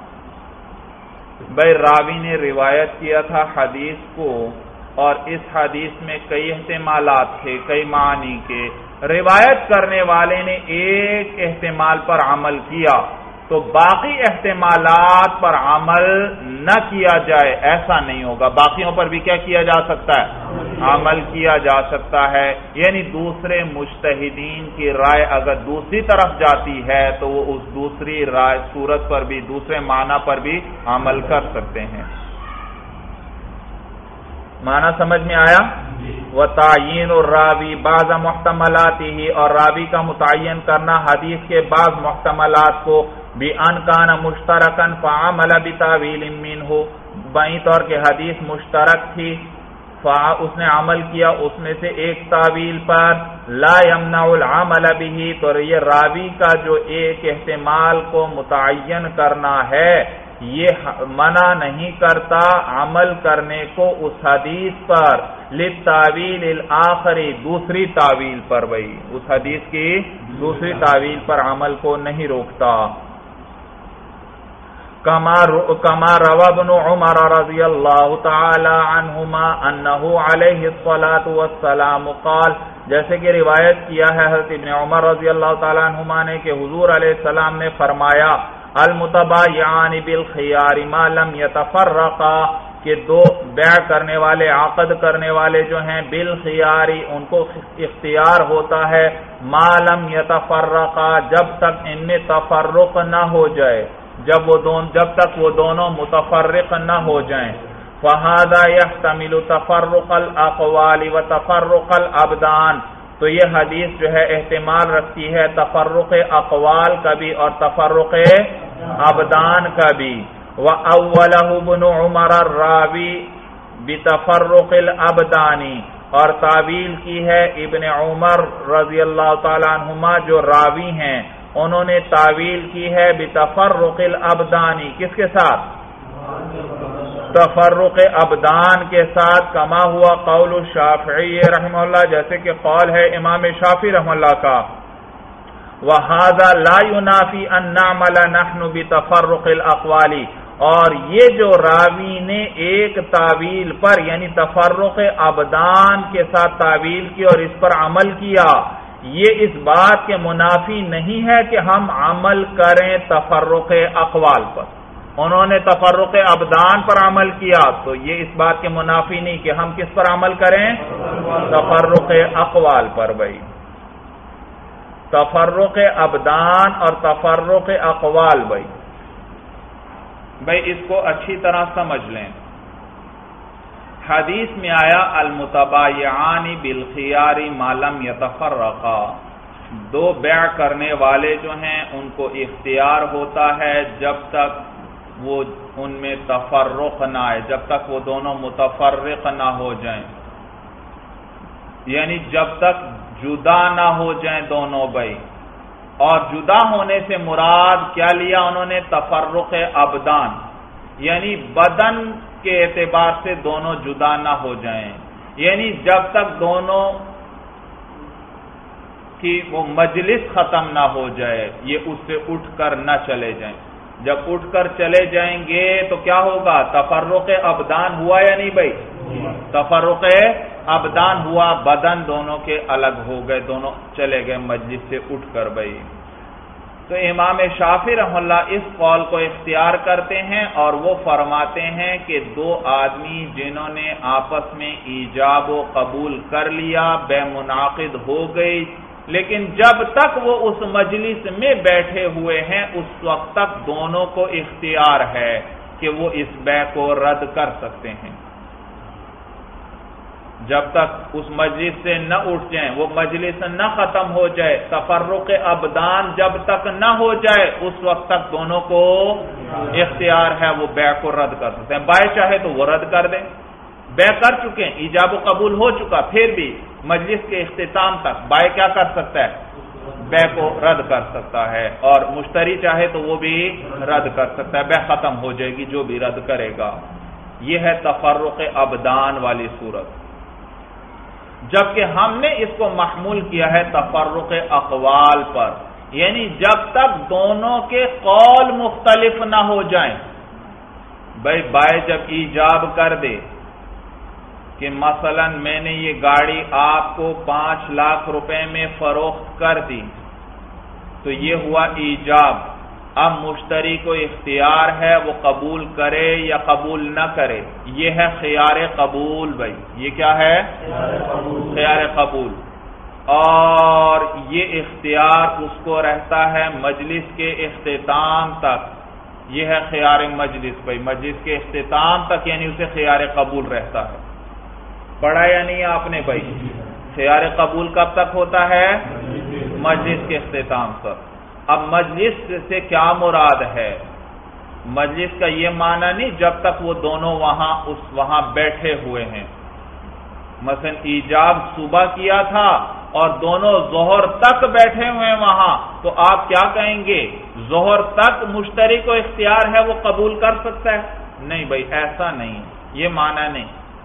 بھئی راوی نے روایت کیا تھا حدیث کو، اور اس حدیث میں کئی احتمالات تھے، کئی معنی کے، روایت کرنے والے نے ایک احتمال پر عمل کیا تو باقی احتمالات پر عمل نہ کیا جائے، ایسا نہیں ہوگا، باقیوں پر بھی کیا کیا جا سکتا ہے؟ عمل کیا جا سکتا ہے، یعنی دوسرے مجتہدین کی رائے اگر دوسری طرف جاتی ہے تو وہ اس دوسری رائے صورت پر بھی، دوسرے معنی پر بھی عمل کر سکتے ہیں۔ معنی سمجھ میں آیا؟ وَتَعْيِينُ الرَّاوِي بَعْضَ مُحْتَمَلَاتِهِ، اور راوی کا متعین کرنا حدیث کے بعض محتملات کو، بِأَنْ كَانَ مُشْتَرَكًا فَعَمَلَ بِتَأْوِيلٍ مِّنْهُ، بائیں طور کے حدیث مشترک تھی، اس نے عمل کیا اس میں سے ایک تعویل پر، لا یمنع العمل به، تو یہ راوی کا جو ایک احتمال کو متعین کرنا ہے یہ منع نہیں کرتا عمل کرنے کو اس حدیث پر، للتاویل الاخری، دوسری تعویل پر، بھئی اس حدیث کی دوسری تعویل پر عمل کو نہیں روکتا۔ کما روى ابن عمر رضی اللہ تعالی عنہما انہ علیہ الصلاۃ والسلام قال، جیسے کہ روایت کیا ہے حضرت ابن عمر رضی اللہ تعالی عنہما نے کہ حضور علیہ السلام نے فرمایا، المتبایعان بالخیار ما لم یتفرقا، کہ دو بیع کرنے والے، عقد کرنے والے جو ہیں، بالخیاری ان کو اختیار ہوتا ہے، ما لم یتفرقا، جب تک ان میں تفرق نہ ہو جائے، جب تک وہ دونوں متفرق نہ ہو جائیں۔ فَهَذَا يَحْتَمِلُ تَفَرُّقَ الْأَقْوَالِ وَتَفَرُّقَ الْأَبْدَانِ، تو یہ حدیث جو ہے احتمال رکھتی ہے تفرق اقوال کا بھی اور تفرق ابدان کا بھی۔ وَأَوَّلَهُ ابْنُ عُمَرَ الرَّاوِي بِتَفَرُّقِ الْأَبْدَانِ، اور تعویل کی ہے ابن عمر رضی اللہ تعالی عنہما جو راوی ہیں، انہوں نے تعویل کی ہے بتفرق الابدانی، کس کے ساتھ؟ تفرق ابدان کے ساتھ، کما ہوا قول الشافعی رحمہ اللہ، جیسے کہ قول ہے امام شافعی رحمہ اللہ کا، وَهَذَا لَا يُنَافِي أَن نَعْمَلَ نَحْنُ بِتَفَرُّقِ الْأَقْوَالِ، اور یہ جو راوی نے ایک تعویل پر یعنی تفرق ابدان کے ساتھ تعویل کی اور اس پر عمل کیا، یہ اس بات کے منافی نہیں ہے کہ ہم عمل کریں تفرق اقوال پر۔ انہوں نے تفرق ابدان پر عمل کیا تو یہ اس بات کے منافی نہیں کہ ہم کس پر عمل کریں؟ تفرق اقوال پر۔ بھائی تفرق ابدان اور تفرق اقوال، بھائی اس کو اچھی طرح سمجھ لیں۔ حدیث میں آیا المتبایعان بالخیار ما لم یتفرقا، دو بیع کرنے والے جو ہیں ان کو اختیار ہوتا ہے جب تک وہ ان میں تفرق نہ آئے، جب تک وہ دونوں متفرق نہ ہو جائیں، یعنی جب تک جدا نہ ہو جائیں دونوں بھائی۔ اور جدا ہونے سے مراد کیا لیا انہوں نے؟ تفرق ابدان، یعنی بدن کے اعتبار سے دونوں جدا نہ ہو جائیں، یعنی جب تک دونوں کی وہ مجلس ختم نہ ہو جائے، یہ اس سے اٹھ کر نہ چلے جائیں۔ جب اٹھ کر چلے جائیں گے تو کیا ہوگا؟ تفرق ابدان ہوا یا نہیں بھائی؟ تفرق ابدان ہوا، بدن دونوں کے الگ ہو گئے، دونوں چلے گئے مجلس سے اٹھ کر بھائی۔ تو امام شافعی رحمہ اللہ اس قول کو اختیار کرتے ہیں اور وہ فرماتے ہیں کہ دو آدمی جنہوں نے آپس میں ایجاب و قبول کر لیا، بے منعقد ہو گئی، لیکن جب تک وہ اس مجلس میں بیٹھے ہوئے ہیں اس وقت تک دونوں کو اختیار ہے کہ وہ اس بیع کو رد کر سکتے ہیں، جب تک اس مجلس سے نہ اٹھ جائیں، وہ مجلس نہ ختم ہو جائے، تفرق ابدان جب تک نہ ہو جائے اس وقت تک دونوں کو اختیار ہے وہ بیع کو رد کر سکتے ہیں۔ بائیں چاہے تو وہ رد کر دیں، بے کر چکے ہیں، ایجاب و قبول ہو چکا، پھر بھی مجلس کے اختتام تک بائع کیا کر سکتا ہے؟ بے کو رد کر سکتا ہے، اور مشتری چاہے تو وہ بھی رد کر سکتا ہے، بے ختم ہو جائے گی جو بھی رد کرے گا۔ یہ ہے تفرق ابدان والی صورت۔ جبکہ ہم نے اس کو محمول کیا ہے تفرق اقوال پر، یعنی جب تک دونوں کے قول مختلف نہ ہو جائیں۔ بھائی بائع جب ایجاب کر دے کہ مثلا میں نے یہ گاڑی آپ کو 5 لاکھ روپے میں فروخت کر دی، تو یہ ہوا ایجاب۔ اب مشتری کو اختیار ہے وہ قبول کرے یا قبول نہ کرے، یہ ہے خیار قبول۔ بھائی یہ کیا ہے؟ خیار قبول۔ اور یہ اختیار اس کو رہتا ہے مجلس کے اختتام تک، یہ ہے خیار مجلس۔ بھائی مجلس کے اختتام تک یعنی اسے خیار قبول رہتا ہے۔ پڑھا یا نہیں آپ نے؟ بھائی خیار قبول کب تک ہوتا ہے؟ مجلس کے اختتام تک۔ اب مجلس سے کیا مراد ہے؟ مجلس کا یہ معنی نہیں جب تک وہ دونوں وہاں بیٹھے ہوئے ہیں۔ مثلا ایجاب صبح کیا تھا اور دونوں ظہر تک بیٹھے ہوئے ہیں وہاں، تو آپ کیا کہیں گے؟ ظہر تک مشتری کو اختیار ہے وہ قبول کر سکتا ہے؟ نہیں بھائی ایسا نہیں، یہ معنی نہیں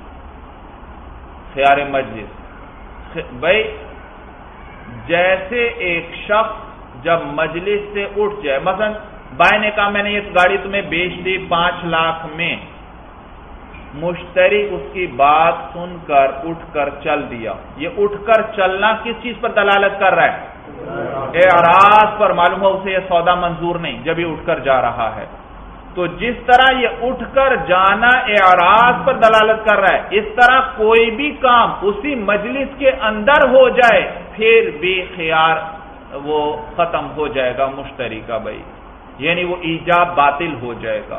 خیار مجلس۔ بھائی جیسے ایک شخص جب مجلس سے اٹھ جائے، مثلا بائع نے کہا میں نے یہ گاڑی تمہیں بیچ دی 5 لاکھ میں، مشتری اس کی بات سن کر اٹھ کر چل دیا۔ یہ اٹھ کر چلنا کس چیز پر دلالت کر رہا ہے؟ اعراض پر۔ معلوم ہو اسے یہ سودا منظور نہیں جب یہ اٹھ کر جا رہا ہے۔ تو جس طرح یہ اٹھ کر جانا اعراض پر دلالت کر رہا ہے، اس طرح کوئی بھی کام اسی مجلس کے اندر ہو جائے پھر بھی خیار وہ ختم ہو جائے گا مشتری کا۔ بھائی یعنی وہ ایجاب باطل ہو جائے گا۔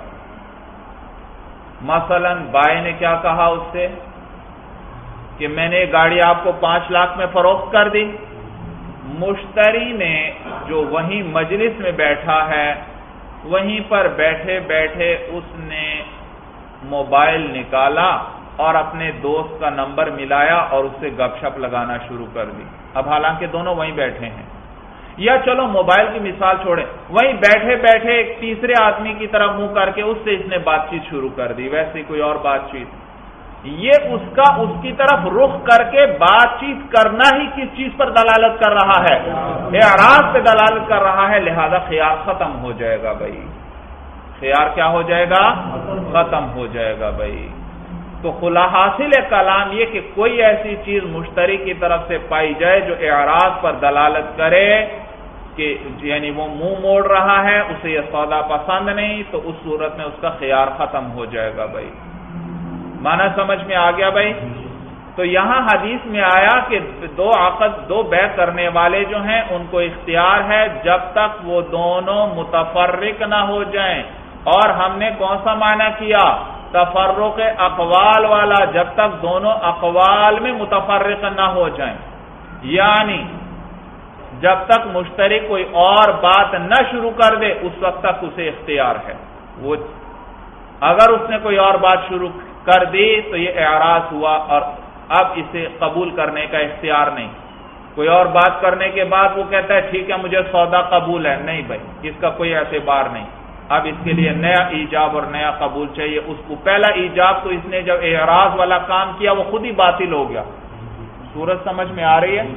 مثلا بائع نے کیا کہا اس سے کہ میں نے گاڑی آپ کو 5 لاکھ میں فروخت کر دی، مشتری نے جو وہیں مجلس میں بیٹھا ہے وہیں پر بیٹھے بیٹھے اس نے موبائل نکالا اور اپنے دوست کا نمبر ملایا اور اس سے گپ شپ لگانا شروع کر دی۔ اب حالانکہ دونوں وہیں بیٹھے ہیں، یا چلو موبائل کی مثال چھوڑیں، وہیں بیٹھے بیٹھے ایک تیسرے آدمی کی طرف منہ کر کے اس سے اس نے بات چیت شروع کر دی، ویسے کوئی اور بات چیت۔ یہ اس کی طرف رخ کر کے بات چیت کرنا ہی کس چیز پر دلالت کر رہا ہے؟ اعراض پہ دلالت کر رہا ہے، لہذا خیار ختم ہو جائے گا۔ بھائی خیار کیا ہو جائے گا؟ ختم ہو جائے گا۔ بھائی تو حاصل کلام یہ کہ کوئی ایسی چیز مشتری کی طرف سے پائی جائے جو اعراض پر دلالت کرے کہ یعنی وہ منہ موڑ رہا ہے، اسے یہ سودا پسند نہیں، تو اس صورت میں اس کا خیار ختم ہو جائے گا۔ بھائی معنی سمجھ میں آ گیا؟ بھائی تو یہاں حدیث میں آیا کہ دو بیع کرنے والے جو ہیں ان کو اختیار ہے جب تک وہ دونوں متفرق نہ ہو جائیں، اور ہم نے کون سا معنی کیا؟ تفرق اقوال والا، جب تک دونوں اقوال میں متفرق نہ ہو جائیں، یعنی جب تک مشتری کوئی اور بات نہ شروع کر دے اس وقت تک اسے اختیار ہے۔ وہ اگر اس نے کوئی اور بات شروع کر دی تو یہ اعراض ہوا اور اب اسے قبول کرنے کا اختیار نہیں۔ کوئی اور بات کرنے کے بعد وہ کہتا ہے ٹھیک ہے مجھے سودا قبول ہے، نہیں بھائی اس کا کوئی اعتبار نہیں، اب اس کے لیے نیا ایجاب اور نیا قبول چاہیے۔ اس کو پہلا ایجاب تو اس نے جب اعراض والا کام کیا وہ خود ہی باطل ہو گیا۔ صورت سمجھ میں آ رہی ہے؟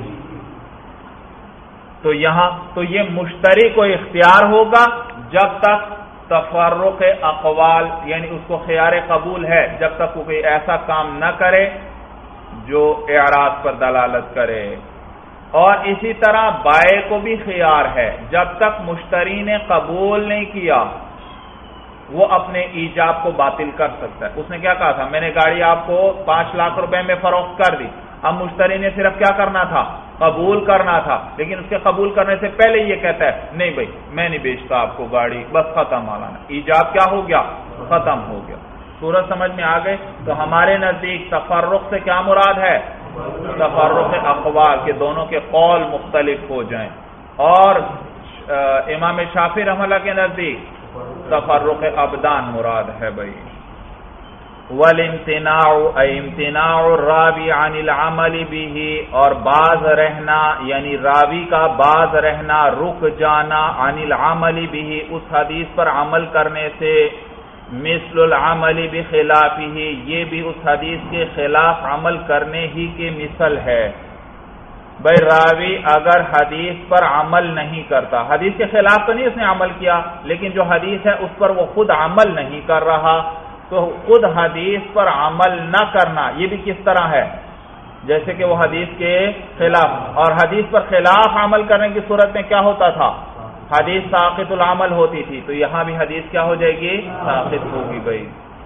تو یہاں تو یہ مشتری کو اختیار ہوگا جب تک تفرق اقوال یعنی اس کو خیار قبول ہے، جب تک وہ کوئی ایسا کام نہ کرے جو اعراض پر دلالت کرے۔ اور اسی طرح بائع کو بھی خیار ہے، جب تک مشتری نے قبول نہیں کیا وہ اپنے ایجاب کو باطل کر سکتا ہے۔ اس نے کیا کہا تھا؟ میں نے گاڑی آپ کو 5 لاکھ روپے میں فروخت کر دی، اب مشتری نے صرف کیا کرنا تھا؟ قبول کرنا تھا، لیکن اس کے قبول کرنے سے پہلے یہ کہتا ہے نہیں بھائی میں نہیں بیچتا آپ کو گاڑی، بس ختم مولانا، ایجاب کیا ہو گیا؟ ختم ہو گیا۔ صورت سمجھ میں آ گئی؟ تو ہمارے نزدیک تفرق سے کیا مراد ہے؟ تفرق اقوال کے دونوں کے قول مختلف ہو جائیں، اور امام شافعی رحمہ اللہ کے نزدیک تفرق ابدان مراد ہے۔ بھائی والامتناع امتناع الراوی عن العمل به، اور باز رہنا یعنی راوی کا باز رہنا، رک جانا، عن العمل به اس حدیث پر عمل کرنے سے، مثل العمل بخلافه یہ بھی اس حدیث کے خلاف عمل کرنے ہی کی مثل ہے۔ بھئی راوی اگر حدیث پر عمل نہیں کرتا، حدیث کے خلاف تو نہیں اس نے عمل کیا، لیکن جو حدیث ہے اس پر وہ خود عمل نہیں کر رہا، تو خود حدیث پر عمل نہ کرنا یہ بھی کس طرح ہے؟ جیسے کہ وہ حدیث کے خلاف، اور حدیث پر خلاف عمل کرنے کی صورت میں کیا ہوتا تھا؟ حدیث ساقط العمل ہوتی تھی، تو یہاں بھی حدیث کیا ہو جائے گی؟ ساقط ہوگی بھائی۔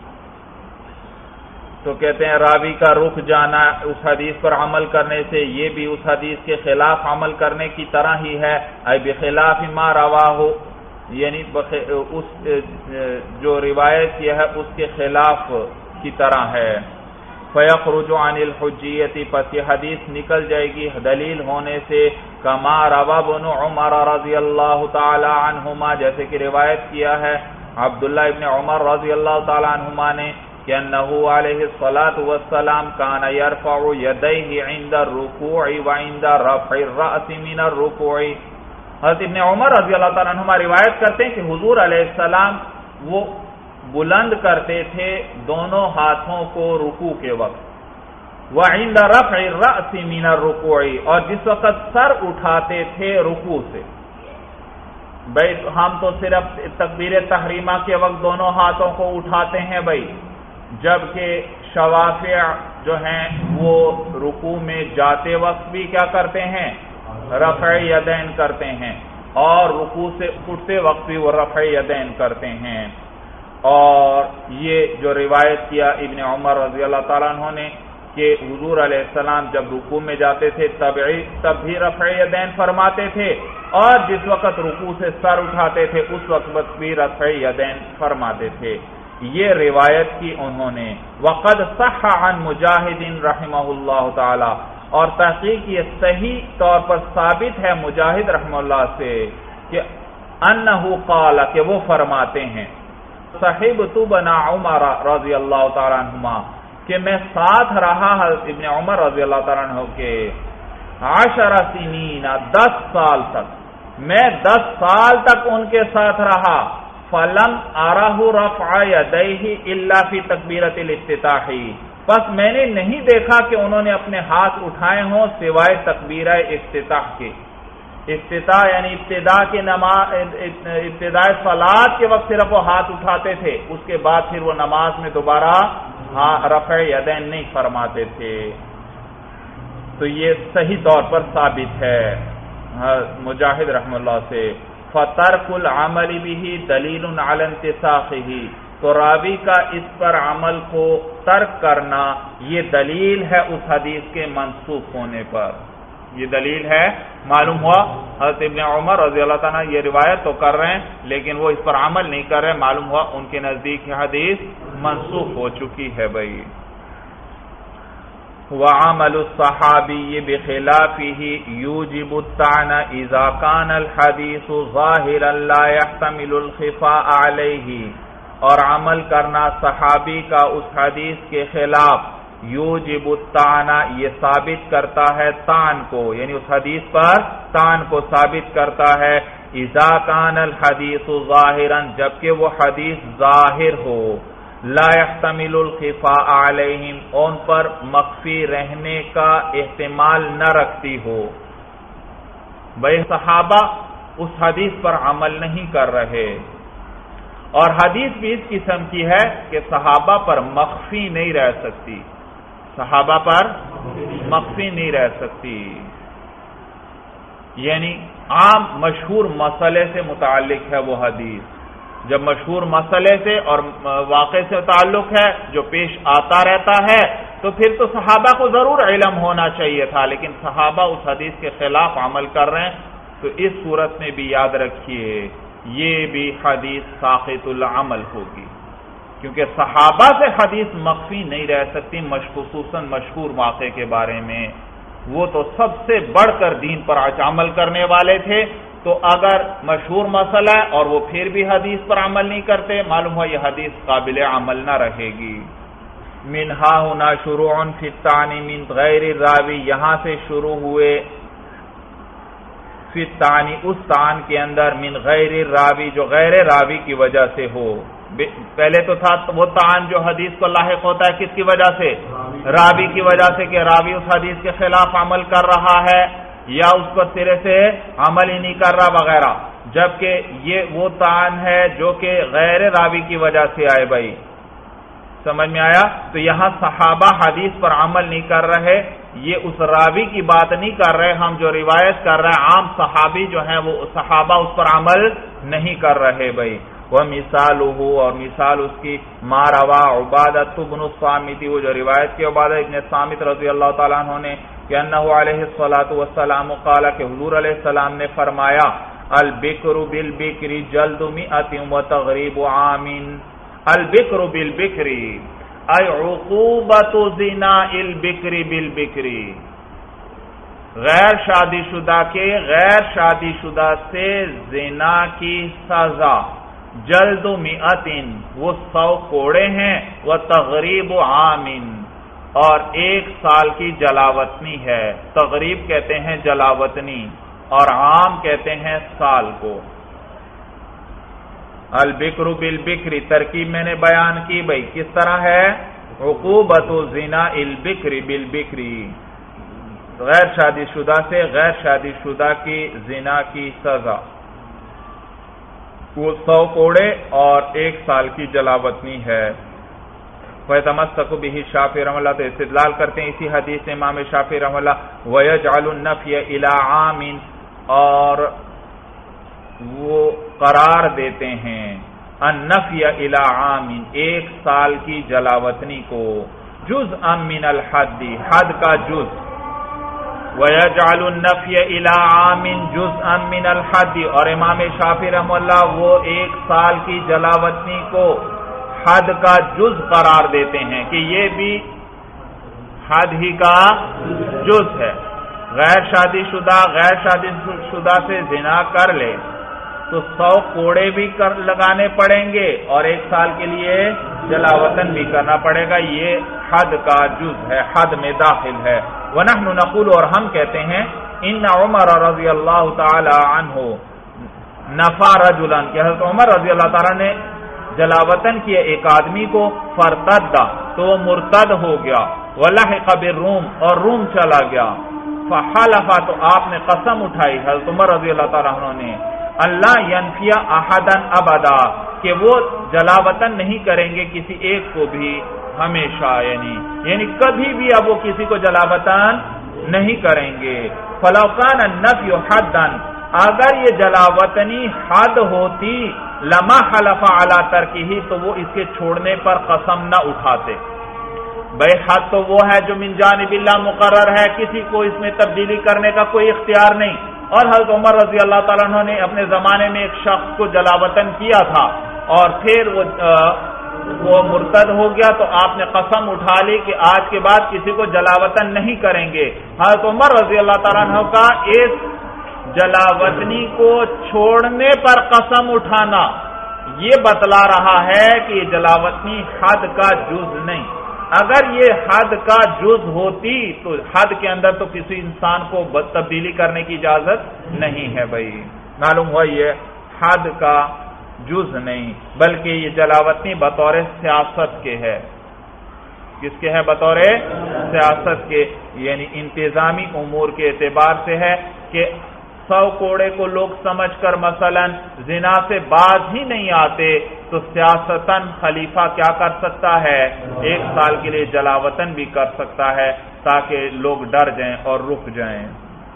تو کہتے ہیں راوی کا رک جانا اس حدیث پر عمل کرنے سے یہ بھی اس حدیث کے خلاف عمل کرنے کی طرح ہی ہے، اے بخلاف ما رواہ یعنی اس جو روایت یہ ہے اس کے خلاف کی طرح ہے۔ فَيَخْرُجُ عَنِ الْحُجِّيَّةِ پس یہ حدیث نکل جائے گی دلیل ہونے سے، کما روا ابن عمر رضی اللہ تعالی عنہما جیسے کہ روایت کیا ہے عبداللہ ابن عمر رضی اللہ تعالی عنہما نے کہ انہو علیہ الصلاۃ والسلام کان یرفع یدیہ عند الرکوع وعند رفع الرأس من الرکوع۔ حضرت ابن عمر رضی اللہ تعالیٰ عنہما روایت کرتے ہیں کہ حضور علیہ السلام وہ بلند کرتے تھے دونوں ہاتھوں کو رکوع کے وقت، وعند رفع الرأس من الرکوع اور جس وقت سر اٹھاتے تھے رکوع سے۔ بھائی ہم تو صرف تکبیر تحریمہ کے وقت دونوں ہاتھوں کو اٹھاتے ہیں بھائی، جبکہ شوافع جو ہیں وہ رکوع میں جاتے وقت بھی کیا کرتے ہیں؟ رفع یدین کرتے ہیں، اور رکوع سے اٹھتے وقت بھی وہ رفع یدین کرتے ہیں۔ اور یہ جو روایت کیا ابن عمر رضی اللہ تعالیٰ عنہ نے کہ حضور علیہ السلام جب رکوع میں جاتے تھے تب بھی رفع یدین فرماتے تھے، اور جس وقت رکوع سے سر اٹھاتے تھے اس وقت بھی رفع یدین فرماتے تھے۔ یہ روایت کی انہوں نے۔ وقد صح عن مجاہد رحمہ اللہ تعالی، اور تحقیق یہ صحیح طور پر ثابت ہے مجاہد رحمہ اللہ سے کہ انہو قال کہ وہ فرماتے ہیں صحبت بن عمر رضی اللہ تعالیٰ عنہما کہ میں ساتھ رہا حضرت ابن عمر رضی اللہ تعالیٰ عنہ کے 10 سنین 10 سال تک، میں 10 سال تک ان کے ساتھ رہا، فلم ارہ رفع یدیہ الا فی تکبیرۃ الافتتاح پس میں نے نہیں دیکھا کہ انہوں نے اپنے ہاتھ اٹھائے ہوں سوائے تکبیرہ افتتاح کے۔ افتتاح یعنی ابتداء صلاۃ کے وقت صرف وہ ہاتھ اٹھاتے تھے، اس کے بعد پھر وہ نماز میں دوبارہ رفع یدین نہیں فرماتے تھے۔ تو یہ صحیح طور پر ثابت ہے مجاہد رحمہ اللہ سے۔ فَتَرْكُ الْعَمَلِ بِهِ دَلِيلٌ عَلَى انْتِسَاخِهِ تو راوی کا اس پر عمل کو ترک کرنا یہ دلیل ہے اس حدیث کے منسوخ ہونے پر، یہ دلیل ہے۔ معلوم ہوا حضرت ابن عمر رضی اللہ تعالیٰ یہ روایت تو کر رہے ہیں لیکن وہ اس پر عمل نہیں کر رہے، معلوم ہوا ان کے نزدیک یہ حدیث منسوخ ہو چکی ہے بھائی۔ وعمل الصحابی بخلافه یوجب الطعن اذا كان الحدیث ظاہرا لا يحتمل الخفاء علیہ، اور عمل کرنا صحابی کا اس حدیث کے خلاف یوجب الطعن یہ ثابت کرتا ہے طعن کو، یعنی اس حدیث پر طعن کو ثابت کرتا ہے، اذا كان الحدیث ظاہرا جبکہ وہ حدیث ظاہر ہو، لا يحتمل الخفاء علیہم ان پر مخفی رہنے کا احتمال نہ رکھتی ہو۔ بھئی صحابہ اس حدیث پر عمل نہیں کر رہے، اور حدیث بھی اس قسم کی ہے کہ صحابہ پر مخفی نہیں رہ سکتی، صحابہ پر مخفی نہیں رہ سکتی، یعنی عام مشہور مسئلے سے متعلق ہے وہ حدیث۔ جب مشہور مسئلے سے اور واقع سے تعلق ہے جو پیش آتا رہتا ہے تو پھر تو صحابہ کو ضرور علم ہونا چاہیے تھا، لیکن صحابہ اس حدیث کے خلاف عمل کر رہے ہیں، تو اس صورت میں بھی یاد رکھیے یہ بھی حدیث ساقط العمل ہوگی، کیونکہ صحابہ سے حدیث مخفی نہیں رہ سکتی، خصوصاً مشہور واقعے کے بارے میں، وہ تو سب سے بڑھ کر دین پر عمل کرنے والے تھے، تو اگر مشہور مسئلہ ہے اور وہ پھر بھی حدیث پر عمل نہیں کرتے، معلوم ہوا یہ حدیث قابل عمل نہ رہے گی۔ منہا ہونا شروع فی الثانی من غیر الراوی، یہاں سے شروع ہوئے فی الثانی اس تان کے اندر من غیر الراوی جو غیر راوی کی وجہ سے ہو. پہلے تو تھا وہ تان جو حدیث کو لاحق ہوتا ہے کس کی وجہ سے؟ راوی کی وجہ سے، کہ راوی اس حدیث کے خلاف عمل کر رہا ہے یا اس کو سرے سے عمل ہی نہیں کر رہا وغیرہ، جبکہ یہ وہ تان ہے جو کہ غیر راوی کی وجہ سے آئے. بھائی سمجھ میں آیا؟ تو یہاں صحابہ حدیث پر عمل نہیں کر رہے، یہ اس راوی کی بات نہیں کر رہے، ہم جو روایت کر رہے ہیں عام صحابی جو ہیں وہ صحابہ اس پر عمل نہیں کر رہے. بھائی وہ مثالہ، اور مثال اس کی ما روا عبادۃ بن الصامت، وہ جو روایت کی عبادہ ابن صامت رضی اللہ تعالیٰ عنہ نے کہ انہ علیہ الصلاۃ والسلام قال، کہ حضور علیہ السلام نے فرمایا البکر بالبکر جلد مئۃ وتغریب عام. البکر بالبکر ای عقوبۃ زنا البکر بالبکر، غیر شادی شدہ کے غیر شادی شدہ سے زنا کی سزا جلد مئۃ وہ 100 کوڑے ہیں، وتغریب عام اور 1 سال کی جلاوطنی ہے. تغریب کہتے ہیں جلاوطنی اور عام کہتے ہیں سال کو. البکر بالبکر ترکیب میں نے بیان کی. بھائی کس طرح ہے؟ عقوبۃ زنا البکر بالبکر، غیر شادی شدہ سے غیر شادی شدہ کی زنا کی سزا وہ 100 کوڑے اور 1 سال کی جلاوطنی ہے. فَيَتَمَسَّكُ بِهِ شافعی رحمہ اللہ، تو استدلال کرتے ہیں اسی حدیث سے امام شافعی رحمہ اللہ. وَيَجْعَلُ النَّفْيَ إِلَىٰ عَامٍ، اور وہ قرار دیتے ہیں النفی الی عام 1 سال کی جلاوطنی کو جزءا من الحد، حد کا جز. وَيَجْعَلُ النَّفْيَ إِلَىٰ عَامٍ جُزْءًا مِّنَ الْحَدِّ، اور امام شافعی رحمہ اللہ وہ 1 سال کی جلاوطنی کو حد کا جز قرار دیتے ہیں کہ یہ بھی حد ہی کا جز ہے. غیر شادی شدہ سے زنا کر لے تو 100 کوڑے بھی لگانے پڑیں گے اور 1 سال کے لیے جلاوطن بھی کرنا پڑے گا. یہ حد کا جز ہے، حد میں داخل ہے. وَنَحْنُ نَقُولُ، اور ہم کہتے ہیں ان عمر رضی اللہ تعالی عنہ نفا رجلا، کہ حضرت عمر رضی اللہ تعالی نے جلاوطن کیے ایک آدمی کو، فرتد تو وہ مرتد ہو گیا، وَلَحِقَ بِالروم اور روم چلا گیا، فحلف تو آپ نے قسم اٹھائی حضرت عمر رضی اللہ تعالی عنہ نے اللہ ینفی احدا ابدا، کہ وہ جلاوطن نہیں کریں گے کسی ایک کو بھی ہمیشہ، یعنی کبھی بھی اب وہ کسی کو جلاوطن نہیں کریں گے. فلو کان النفی حدا، اگر یہ جلاوطنی حد ہوتی، لما حلف علی ترکہ، تو وہ اس کے چھوڑنے پر قسم نہ اٹھاتے. بھائی حد تو وہ ہے جو من جانب اللہ مقرر ہے، کسی کو اس میں تبدیلی کرنے کا کوئی اختیار نہیں. اور حضرت عمر رضی اللہ تعالیٰ عنہ نے اپنے زمانے میں ایک شخص کو جلاوطن کیا تھا اور پھر وہ مرتد ہو گیا، تو آپ نے قسم اٹھا لی کہ آج کے بعد کسی کو جلاوطن نہیں کریں گے. حضرت عمر رضی اللہ تعالیٰ عنہ کا اس جلاوطنی کو چھوڑنے پر قسم اٹھانا یہ بتلا رہا ہے کہ یہ جلاوطنی حد کا جز نہیں. اگر یہ حد کا جز ہوتی تو حد کے اندر تو کسی انسان کو تبدیلی کرنے کی اجازت نہیں ہے. بھائی معلوم ہوا یہ حد کا جز نہیں، بلکہ یہ جلاوطنی بطور سیاست کے ہے. کس کے ہے؟ بطور سیاست کے، یعنی انتظامی امور کے اعتبار سے ہے کہ 100 کوڑے کو لوگ سمجھ کر مثلا زنا سے باز ہی نہیں آتے تو سیاستاً خلیفہ کیا کر سکتا ہے؟ 1 سال کے لیے جلاوطن بھی کر سکتا ہے تاکہ لوگ ڈر جائیں اور رک جائیں.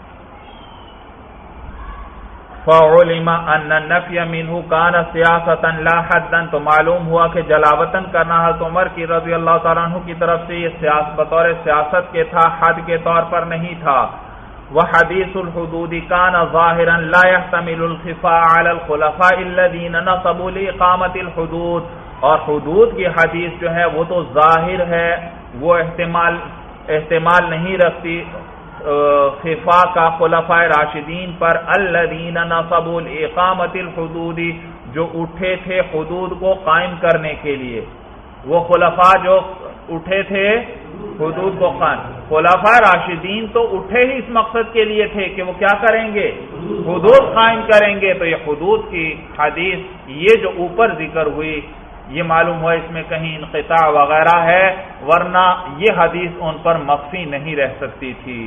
فَعُلِمَ أَنَّ النَّفْيَ مِنْهُ كَانَ سِيَاسَةً لَا حَدًّا، تو معلوم ہوا کہ جلاوطن کرنا حضرت عمر کی رضی اللہ تعالیٰ عنہ کی طرف سے یہ بطور سیاست کے تھا، حد کے طور پر نہیں تھا. وحديث الحدود كان ظاهرا لا يحتمل الخفاء على الخلفاء الذين نصبوا لإقامة الحدود، اور حدود کی حدیث جو ہے وہ تو ظاہر ہے، وہ احتمال نہیں رکھتی خفا کا خلفاء راشدین پر، الذين نصبوا لإقامة الحدود، جو اٹھے تھے حدود کو قائم کرنے کے لیے. وہ خلفاء جو اٹھے تھے حدود کو قائم. خلفاء راشدین تو اٹھے ہی اس مقصد کے لیے تھے کہ وہ کیا کریں گے؟ حدود قائم کریں گے. تو یہ حدود کی حدیث یہ جو اوپر ذکر ہوئی یہ معلوم ہوا اس میں کہیں انقطاع وغیرہ ہے، ورنہ یہ حدیث ان پر مخفی نہیں رہ سکتی تھی.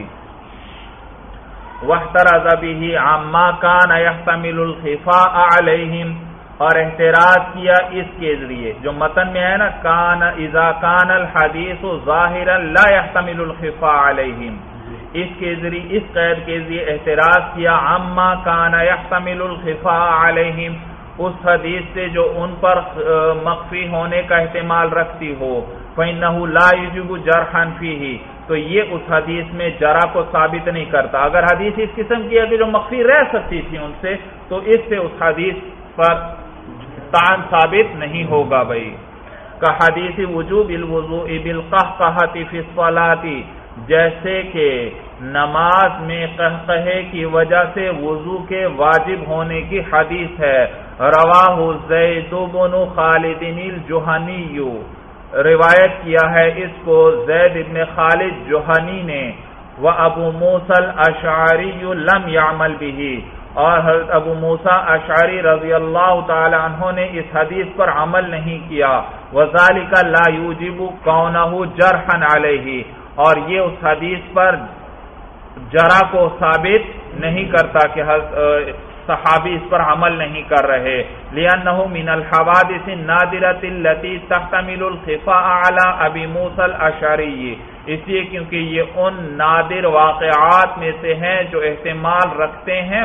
واحترز به عما كان يحتمل الخفاء عليهم، اور احتراز کیا اس کے ذریعے جو متن میں ہے نا، کان اذا كان الحديث ظاهرا لا يحتمل الخفاء عليهم، اس کے ذریعے اس قید کے ذریعے احتراز کیا عما كان يحتمل الخفاء عليهم، اس حدیث سے جو ان پر مخفی ہونے کا احتمال رکھتی ہو. فإنه لا يجب جرحا فيه، تو یہ اس حدیث میں جرح کو ثابت نہیں کرتا. اگر حدیث اس قسم کی ہے کہ جو مخفی رہ سکتی تھی ان سے، تو اس سے اس حدیث پر طعن ثابت نہیں ہوگا. بھائی کا حدیث وجوب الوضوء بالقہقہۃ فی الصلاۃ، جیسے کہ نماز میں قہقہے کی وجہ سے وضو کے واجب ہونے کی حدیث ہے. رواہ زید بن خالد الجہنی، روایت کیا ہے اس کو زید بن خالد جوہنی نے. وابو موسیٰ الاشعری لم يعمل به، اور حضرت ابو موسیٰ اشعری رضی اللہ تعالی عنہ نے اس حدیث پر عمل نہیں کیا. وذالک لا یوجب کونہ جرحا علیہ، اور یہ اس حدیث پر جرح کو ثابت نہیں کرتا کہ صحابی اس پر عمل نہیں کر رہے. لأنه من الحوادث النادرة التي تحتمل الخفاء على ابی موسیٰ الاشعری، اس لیے کیونکہ یہ ان نادر واقعات میں سے ہیں جو احتمال رکھتے ہیں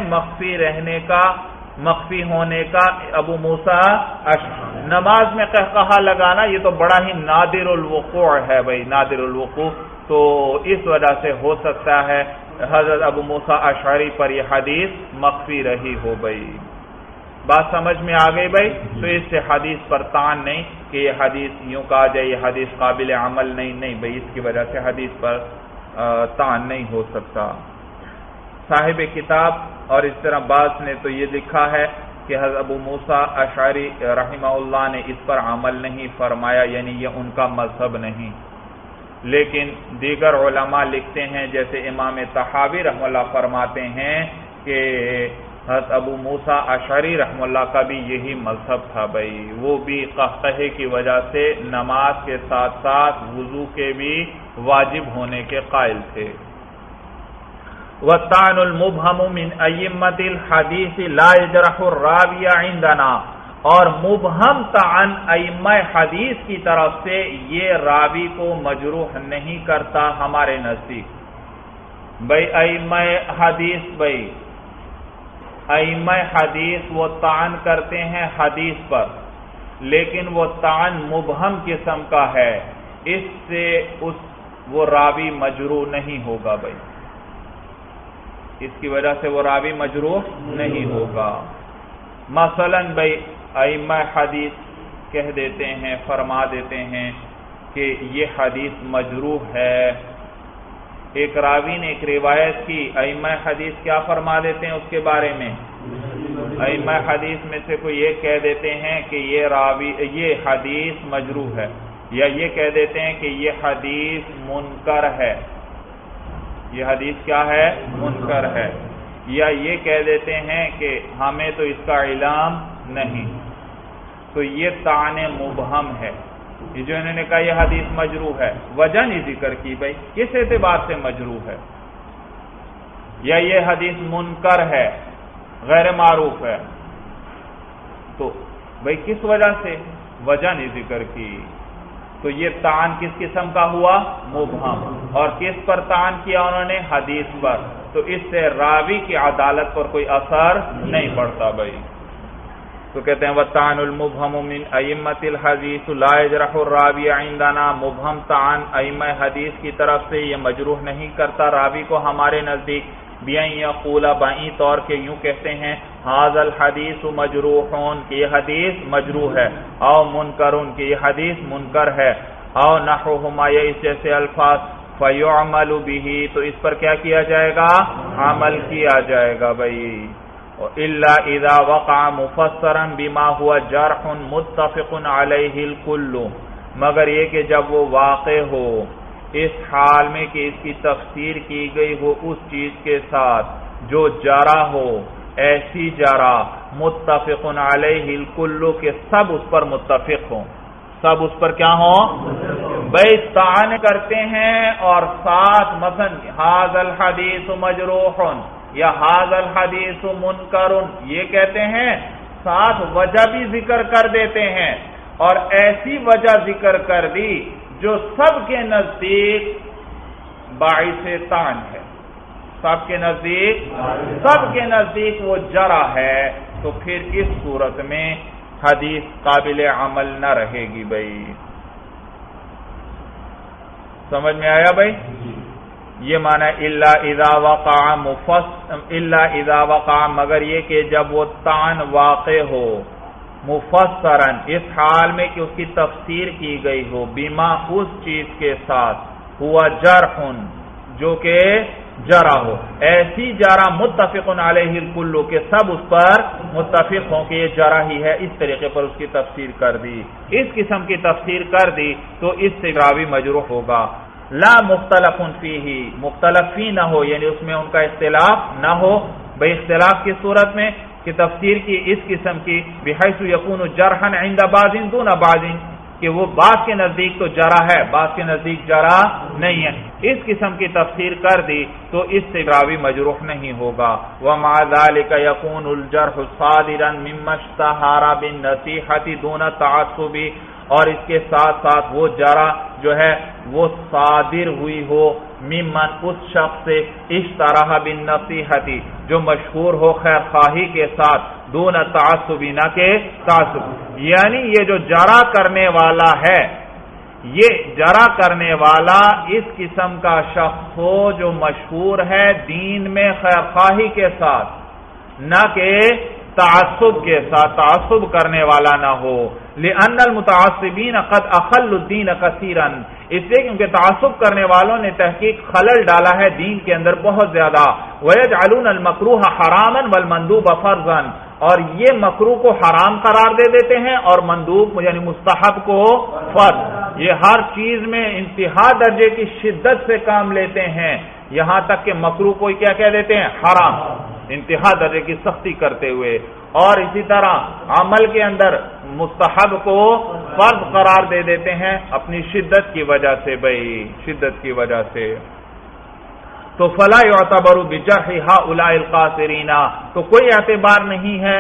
مخفی ہونے کا ابو موسیٰ اشعری. نماز میں قہقہا لگانا یہ تو بڑا ہی نادر الوقوع ہے بھائی، نادر الوقوع، تو اس وجہ سے ہو سکتا ہے حضرت ابو موسیٰ اشعری پر یہ حدیث مخفی رہی ہو. بھائی بات سمجھ میں آ گئی بھائی؟ تو اس سے حدیث پر طعن نہیں کہ یہ حدیث یوں کہا جائے یہ حدیث قابل عمل نہیں بھائی، اس کی وجہ سے حدیث پر طعن نہیں ہو سکتا. صاحب کتاب اور اس طرح بعض نے تو یہ لکھا ہے کہ حضرت ابو موسیٰ اشعری رحمہ اللہ نے اس پر عمل نہیں فرمایا، یعنی یہ ان کا مذہب نہیں. لیکن دیگر علماء لکھتے ہیں جیسے امام طحاوی رحمہ اللہ فرماتے ہیں کہ حضرت ابو موسیٰ اشعری رحمہ اللہ کا بھی یہی مذہب تھا بھائی، وہ بھی قہقہے کی وجہ سے نماز کے ساتھ ساتھ وضو کے بھی واجب ہونے کے قائل تھے. وَالطَّعْنُ الْمُبْهَمُ مِنْ أَئِمَّةِ الْحَدِيثِ لَا يَجْرَحُ الرَّاوِيَ عِنْدَنَا، اور مبہم طعن ائمہ حدیث کی طرف سے یہ راوی کو مجروح نہیں کرتا ہمارے نزدیک. بھائی ائمہ حدیث وہ طعن کرتے ہیں حدیث پر، لیکن وہ طعن مبہم قسم کا ہے، اس سے وہ راوی مجروح نہیں ہوگا بھائی، اس کی وجہ سے وہ راوی مجروح نہیں ہوگا. مثلا بھائی ائمہ حدیث کہہ دیتے ہیں، فرما دیتے ہیں کہ یہ حدیث مجروح ہے. ایک راوی نے ایک روایت کی، ائمہ حدیث کیا فرما دیتے ہیں اس کے بارے میں؟ ائمہ حدیث میں سے کوئی یہ کہہ دیتے ہیں کہ یہ حدیث مجروح ہے، یا یہ کہہ دیتے ہیں کہ یہ حدیث منکر ہے. یہ حدیث کیا ہے؟ منکر ہے. یا یہ کہہ دیتے ہیں کہ ہمیں تو اس کا علم نہیں. تو یہ طعن مبہم ہے. یہ جو انہوں نے کہا یہ حدیث مجروح ہے، وجہ نہیں ذکر کی بھائی کس اعتبار سے مجروح ہے. یا یہ حدیث منکر ہے، غیر معروف ہے، تو بھائی کس وجہ سے؟ وجہ نہیں ذکر کی. تو یہ طعن کس قسم کا ہوا؟ مبہم. اور کس پر طعن کیا انہوں نے؟ حدیث پر. تو اس سے راوی کی عدالت پر کوئی اثر نہیں پڑتا بھائی. تو کہتے ہیں وَالطَّعْنُ الْمُبْهَمُ مِنْ أَئِمَّةِ الْحَدِيثِ لَا يَجْرَحُ الرَّاوِيَ عِنْدَنَا، مبہم طعن ائمہ حدیث کی طرف سے یہ مجروح نہیں کرتا راوی کو ہمارے نزدیک. بِأَنْ يَقُولَ بَعِیں طور کے یوں کہتے ہیں هَذَا الْحَدِيثُ مَجْرُوحٌ کہ یہ حدیث مجروح ہے، او مُنْکَرٌ کہ یہ حدیث منکر ہے، او نحوہما یا اس جیسے الفاظ. فَيُعْمَلُ بِهِ تو اس پر کیا کیا جائے گا؟ عمل کیا جائے گا بھائی. إِلَّا إِذَا وَقَعَ مُفَسَّرًا بِمَا هُوَ جَرْحٌ مُتَّفِقٌ عَلَيْهِ الْكُلُّ، مگر یہ کہ جب وہ واقع ہو اس حال میں کہ اس کی تفسیر کی گئی ہو اس چیز کے ساتھ جو جرا ہو، ایسی جرا متفق علیہ الکل کہ سب اس پر متفق ہوں، سب اس پر کیا ہوں؟ بھائی طعن کرتے ہیں اور ساتھ مثلا ھذا الحدیث مجروح یا ھذا الحدیث منکر یہ کہتے ہیں، ساتھ وجہ بھی ذکر کر دیتے ہیں، اور ایسی وجہ ذکر کر دی جو سب کے نزدیک باعث طعن ہے، سب کے نزدیک وہ جرح ہے، تو پھر اس صورت میں حدیث قابل عمل نہ رہے گی۔ بھائی سمجھ میں آیا بھائی؟ یہ معنی الا اذا وقع مگر یہ کہ جب وہ طعن واقع ہو مفسرا اس حال میں کہ اس کی تفسیر کی گئی ہو بما اس چیز کے ساتھ ہوا جرح جو کہ جرح ہو، ایسی جرح متفق علیہ الکل کہ سب اس پر متفق ہوں کہ یہ جرح ہی ہے، اس طریقے پر اس کی تفسیر کر دی، اس قسم کی تفسیر کر دی تو اس سے راوی مجروح ہوگا۔ لا مختلف فیہ مختلف فی نہ ہو، یعنی اس میں ان کا اختلاف نہ ہو، بھئی اختلاف کی صورت میں کہ تفسیر کی اس قسم کی بحیث یکون جرحا عند بعض دون بعض کہ وہ بعض کے نزدیک تو جرح ہے، بعض کے نزدیک جرح نہیں ہے، اس قسم کی تفسیر کر دی تو اس سے راوی مجروح نہیں ہوگا۔ ومع ذلك يكون الجرح صادرا مما اشتهر بالنصيحة دون تعصب، اور اس کے ساتھ ساتھ وہ جرح جو ہے وہ صادر ہوئی ہو ممن اس شخص سے اشتراح بالنصیحت جو مشہور ہو خیر خواہی کے ساتھ دون تعصب نہ کہ تعصب، یعنی یہ جو جرح کرنے والا ہے یہ جرح کرنے والا اس قسم کا شخص ہو جو مشہور ہے دین میں خیر خواہی کے ساتھ نہ کہ تعصب کے ساتھ، تعصب کرنے والا نہ ہو۔ لأن المتعصبین قد اخلوا الدین کثیرا، اس لیے کیونکہ تعصب کرنے والوں نے تحقیق خلل ڈالا ہے دین کے اندر بہت زیادہ۔ وَيَجْعَلُونَ الْمَكْرُوهَ حَرَامًا وَالْمَنْدُوبَ فَرْضًا، اور یہ مکروہ کو حرام قرار دے دیتے ہیں اور مندوب یعنی مستحب کو فرض، یہ ہر چیز میں انتہا درجے کی شدت سے کام لیتے ہیں، یہاں تک کہ مکروہ کو کیا کہہ دیتے ہیں؟ حرام، انتہا درجے کی سختی کرتے ہوئے، اور اسی طرح عمل کے اندر مستحب کو فرض قرار دے دیتے ہیں اپنی شدت کی وجہ سے، بھائی شدت کی وجہ سے۔ تو فلا يعتبر بجرح هؤلاء القاصرین، تو کوئی اعتبار نہیں ہے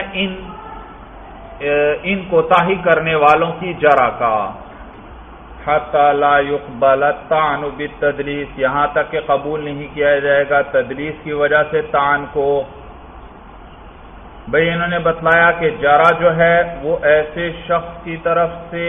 ان کوتاہی کرنے والوں کی جرح کا۔ حتی لا يقبل الطعن بالتدلیس، یہاں تک کہ قبول نہیں کیا جائے گا تدلیس کی وجہ سے طعن کو۔ بھئی انہوں نے بتلایا کہ جرح جو ہے وہ ایسے شخص کی طرف سے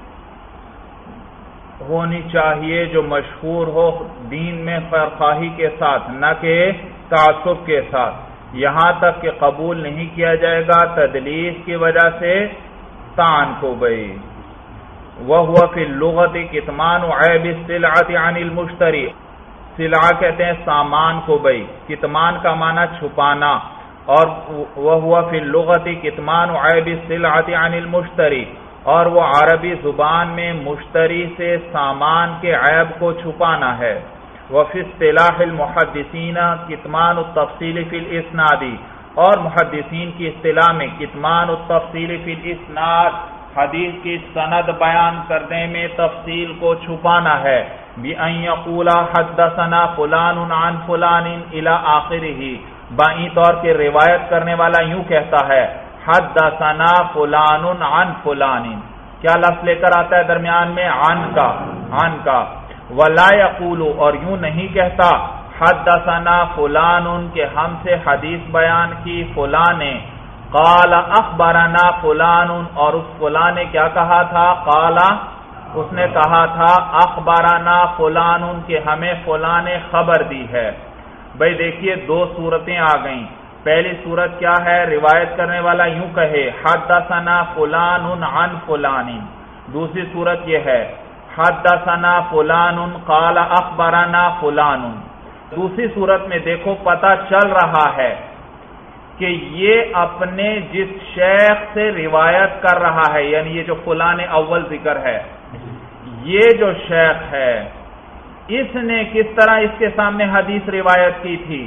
ہونی چاہیے جو مشہور ہو دین میں خیرخواہی کے ساتھ نہ کہ تعصب کے ساتھ، یہاں تک کہ قبول نہیں کیا جائے گا تدلیس کی وجہ سے طعن کو۔ بھئی وَهُوَ فِي اللُّغَةِ کِتْمَانُ عَيْبِ السِّلْعَةِ عَنِ الْمُشْتَرِي، سلعہ کہتے ہیں سامان کو، بھئی کتمان کا معنی چھپانا، اور وَهُوَ فِي اللُّغَةِ کِتْمَانُ عَيْبِ السِّلْعَةِ عَنِ الْمُشْتَرِي، اور وہ عربی زبان میں مشتری سے سامان کے عیب کو چھپانا ہے۔ وَفِي اصطلاح الْمُحَدِّثِينَ کِتْمَانُ التَّفْصِيلِ فِي الْإِسْنَادِ، اور محدثین کی اصطلاح میں کتمان التفصیل فی الاسناد حدیث کی سند بیان کرنے میں تفصیل کو چھپانا ہے۔ بِأَن يَقُولَ حَدَّثَنَا فُلَانٌ عَن فُلَانٍ إِلَى آخِرِهِ، بائیں طور کے روایت کرنے والا یوں کہتا ہے حدثنا فلان عن فلان، کیا لفظ لے کر آتا ہے درمیان میں؟ عن کا۔ ولا یقول، اور یوں نہیں کہتا حدثنا فلان کہ ہم سے حدیث بیان کی فلاں نے، قال اخبرنا فلان، اور اس فلاں نے کیا کہا تھا؟ قال، اس نے کہا تھا اخبرنا فلان کہ ہمیں فلاں نے خبر دی ہے۔ بھئی دیکھیے دو صورتیں آ گئیں، پہلی صورت کیا ہے؟ روایت کرنے والا یوں کہے حدثنا فلان عن فلان، دوسری صورت یہ ہے حدثنا فلان قال اخبرنا فلان۔ دوسری صورت میں دیکھو پتہ چل رہا ہے کہ یہ اپنے جس شیخ سے روایت کر رہا ہے، یعنی یہ جو فلان اول ذکر ہے، یہ جو شیخ ہے اس نے کس طرح اس کے سامنے حدیث روایت کی تھی؟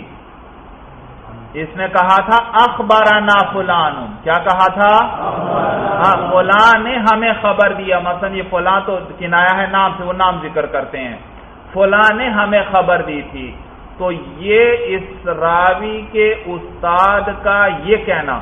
اس نے کہا تھا اخبرنا فلان، کیا کہا تھا؟ ہاں، فلاں نے ہمیں خبر دیا، مثلا یہ فلاں تو کنایا ہے نام سے، وہ نام ذکر کرتے ہیں، فلاں نے ہمیں خبر دی تھی. تو یہ اس راوی کے استاد کا یہ کہنا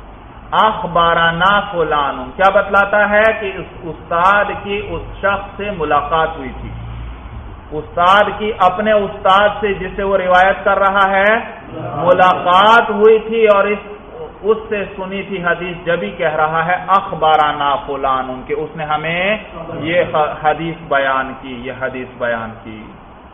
اخبرنا فلان کیا بتلاتا ہے کہ اس استاد کی اس شخص سے ملاقات ہوئی تھی، استاد کی اپنے استاد سے جس سے وہ روایت کر رہا ہے ملاقات ہوئی تھی اور اس سے سنی تھی حدیث، جبھی کہہ رہا ہے اخبرنا فلان کہ اس نے ہمیں یہ حدیث بیان کی، یہ حدیث بیان کی.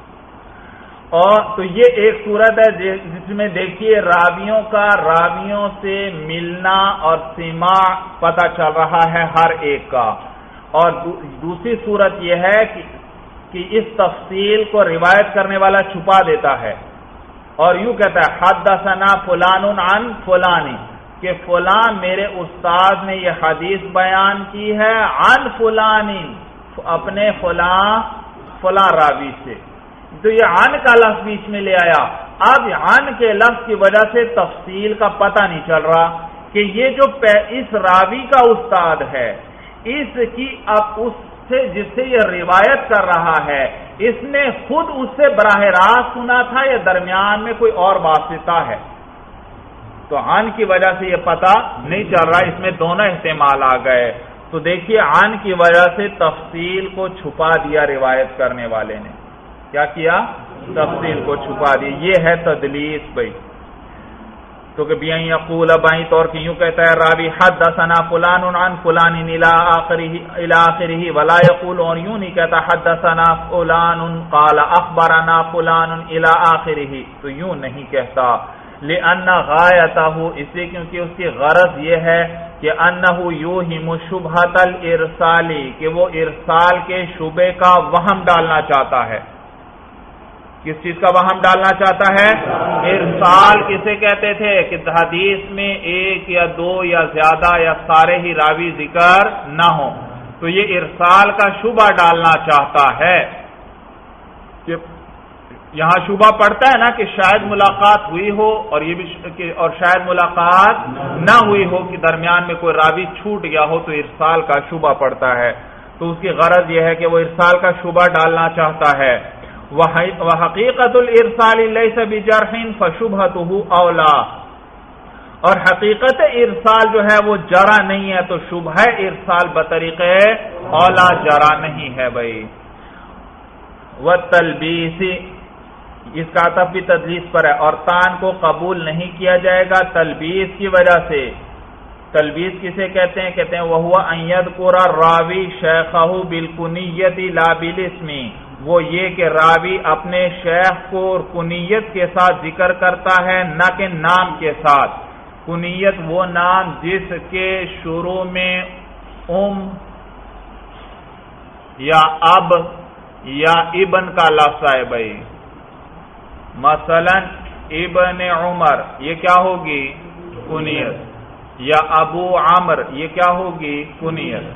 اور تو یہ ایک صورت ہے جس میں دیکھیے راویوں کا راویوں سے ملنا اور سماع پتہ چل رہا ہے ہر ایک کا. اور دوسری صورت یہ ہے کہ اس تفصیل کو روایت کرنے والا چھپا دیتا ہے اور یوں کہتا ہے حدثنا فلان عن فلان، کہ فلاں میرے استاد نے یہ حدیث بیان کی ہے عن فلان، اپنے فلاں راوی سے. تو یہ عن کا لفظ بیچ میں لے آیا. اب عن کے لفظ کی وجہ سے تفصیل کا پتہ نہیں چل رہا کہ یہ جو اس راوی کا استاد ہے اس کی اب اس سے جس سے یہ روایت کر رہا ہے اس نے خود اس سے براہ راست سنا تھا یا درمیان میں کوئی اور واسطہ ہے. تو عن کی وجہ سے یہ پتہ نہیں چل رہا، اس میں دونوں احتمال آ گئے. تو دیکھیے عن کی وجہ سے تفصیل کو چھپا دیا روایت کرنے والے نے. کیا کیا؟ تفصیل کو چھپا دی. یہ ہے تدلیس بھائی. تو کہ بیاں یقول بائیں طور کی یوں کہتا ہے راوی حدثنا فلان عن فلان الى آخرہ ولا یقول، اور یوں نہیں کہتا حدثنا فلان قال اخبرنا فلان الى آخرہ، تو یوں نہیں کہتا. لأن غایتہ، اس لیے کیونکہ اس کی غرض یہ ہے کہ انہ یوہم شبہۃ الارسال، کہ وہ ارسال کے شبے کا وہم ڈالنا چاہتا ہے. کس چیز کا وہم ڈالنا چاہتا ہے؟ ارسال کسے کہتے تھے؟ کہ حدیث میں ایک یا دو یا زیادہ یا سارے ہی راوی ذکر نہ ہو. تو یہ ارسال کا شبہ ڈالنا چاہتا ہے. کہ یہاں شبہ پڑتا ہے نا کہ شاید ملاقات ہوئی ہو اور یہ بھی اور شاید ملاقات نہ ہوئی ہو، کہ درمیان میں کوئی راوی چھوٹ گیا ہو، تو ارسال کا شبہ پڑتا ہے. تو اس کی غرض یہ ہے کہ وہ ارسال کا شبہ ڈالنا چاہتا ہے. وحقیقت الارسال لیس بجرح فشبہتہ اولا، اور حقیقت ارسال جو ہے وہ جرح نہیں ہے، تو شبہ ارسال بطریق اولا جرح نہیں ہے بھائی. والتلبیس، اس کا عطف بھی تدلیس پر ہے، اور تان کو قبول نہیں کیا جائے گا تلبیس کی وجہ سے. تلبیس کسے کہتے ہیں؟ کہتے ہیں وہو ان یذکر الراوی شیخہ بالکنیۃ لا بالاسم، وہ یہ کہ راوی اپنے شیخ کو کنیت کے ساتھ ذکر کرتا ہے نہ کہ نام کے ساتھ. کنیت وہ نام جس کے شروع میں یا اب یا ابن کا لفظ ہے بھائی. مثلا ابن عمر، یہ کیا ہوگی؟ کنیت. یا ابو عمر، یہ کیا ہوگی؟ کنیت.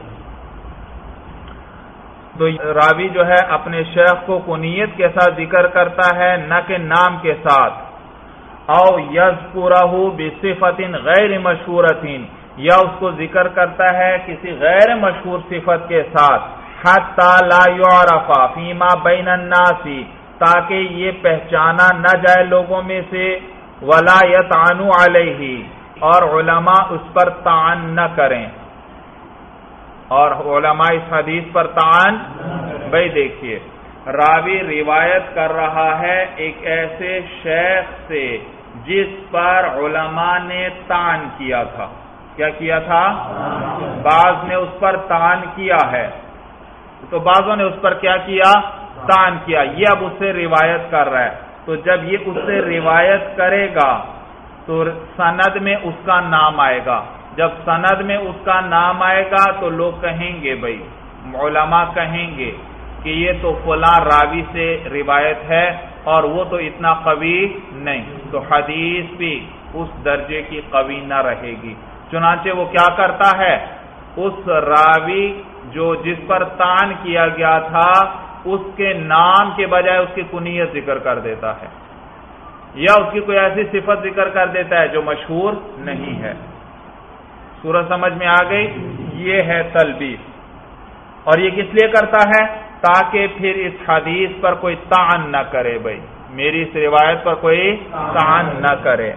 تو راوی جو ہے اپنے شیخ کو کنیت کے ساتھ ذکر کرتا ہے نہ کہ نام کے ساتھ. او یذکرہ بصفت غیر مشہورۃ، یا اس کو ذکر کرتا ہے کسی غیر مشہور صفت کے ساتھ. حتی لا یعرف فیما بین الناس، تاکہ یہ پہچانا نہ جائے لوگوں میں سے. ولا یطعن علیہ، اور علماء اس پر طعن نہ کریں. اور علماء اس حدیث پر طعن، بھائی دیکھیے راوی روایت کر رہا ہے ایک ایسے شیخ سے جس پر علماء نے طعن کیا تھا. کیا کیا تھا؟ بعض نے اس پر طعن کیا ہے، تو بعضوں نے اس پر کیا کیا؟ طعن کیا. یہ اب اس سے روایت کر رہا ہے. تو جب یہ اس سے روایت کرے گا تو سند میں اس کا نام آئے گا. جب سند میں اس کا نام آئے گا تو لوگ کہیں گے، بھائی علماء کہیں گے کہ یہ تو فلاں راوی سے روایت ہے اور وہ تو اتنا قوی نہیں، تو حدیث بھی اس درجے کی قوی نہ رہے گی. چنانچہ وہ کیا کرتا ہے؟ اس راوی جس پر طعن کیا گیا تھا اس کے نام کے بجائے اس کی کنیت ذکر کر دیتا ہے، یا اس کی کوئی ایسی صفت ذکر کر دیتا ہے جو مشہور نہیں ہے۔ سورج سمجھ میں آ گئی؟ یہ ہے تلبیس، اور یہ کس لیے کرتا ہے؟ تاکہ پھر اس حدیث پر کوئی طعن نہ کرے، بھائی میری اس روایت پر کوئی طعن نہ کرے۔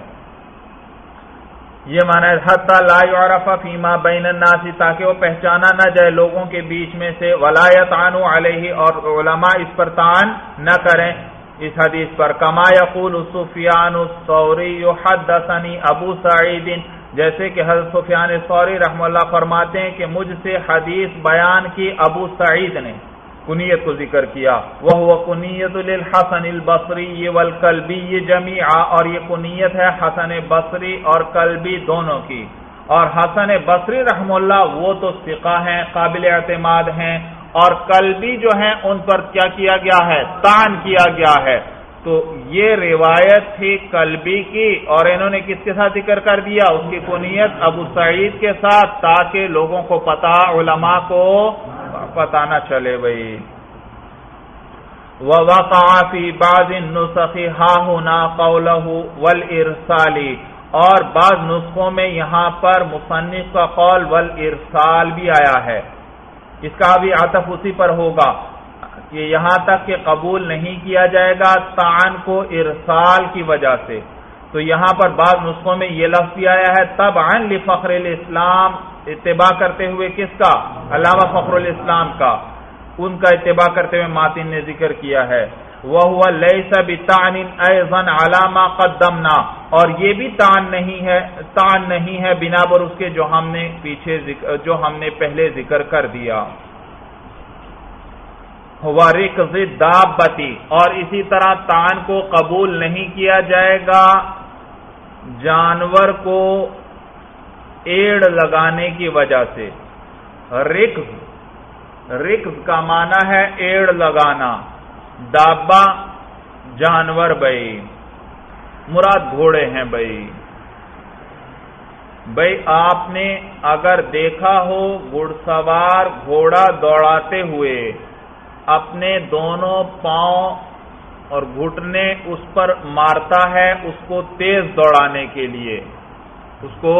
یہ معنی ہے حتی لا یعرف فیما بین الناس، تاکہ وہ پہچانا نہ جائے لوگوں کے بیچ میں سے، ولا یطعن علیہ، اور علماء اس پر طعن نہ کریں اس حدیث پر۔ کما یقول سفیان الثوری حدثنی ابو سعید، جیسے کہ حضرت سفیان ثوری رحمہ اللہ فرماتے ہیں کہ مجھ سے حدیث بیان کی ابو سعید نے، کنیت کو ذکر کیا، وَهُوَ کنیت للحسن البصری والکلبی جمیعا، اور یہ کنیت ہے حسن بصری اور کلبی دونوں کی۔ اور حسن بصری رحمہ اللہ وہ تو ثقہ ہیں، قابل اعتماد ہیں، اور کلبی جو ہیں ان پر کیا کیا گیا ہے؟ طعن کیا گیا ہے۔ تو یہ روایت تھی کلبی کی، اور انہوں نے کس کے ساتھ ذکر کر دیا؟ اس کی کنیت ابو سعید کے ساتھ، تاکہ لوگوں کو پتا، علماء کو پتہ نہ چلے بھائی۔ وَوَقَعَ فِي بَعْضِ النُّسَخِ هَا هُنَا قَوْلَهُ وَالْإِرْسَالِ، اور بعض نسخوں میں یہاں پر مصنف کا قول والارسال بھی آیا ہے، اس کا بھی عطف اسی پر ہوگا کہ یہاں تک کہ قبول نہیں کیا جائے گا طعن کو ارسال کی وجہ سے۔ تو یہاں پر بعض نسخوں میں یہ لفظ بھی آیا ہے تبعا لفخر الاسلام، اتباع کرتے ہوئے کس کا؟ علامہ فخر الاسلام کا، ان کا اتباع کرتے ہوئے ماتن نے ذکر کیا ہے۔ وَهُوَ لَيْسَ بِطَعْنٍ أَيْضًا عَلَى مَا قَدَّمْنَا، اور یہ بھی طعن نہیں ہے بنا پر اس کے جو ہم نے پہلے ذکر کر دیا۔ وَرِكْضِ الدَّابَّةِ، اور اسی طرح طعن کو قبول نہیں کیا جائے گا جانور کو ایڑ لگانے کی وجہ سے۔ رکض کا معنی ہے ایڑ لگانا، دابا جانور بھائی، مراد گھوڑے ہیں بھائی۔ آپ نے اگر دیکھا ہو گھڑ سوار گھوڑا دوڑاتے ہوئے اپنے دونوں پاؤں اور گھٹنے اس پر مارتا ہے اس کو تیز دوڑانے کے لیے، اس کو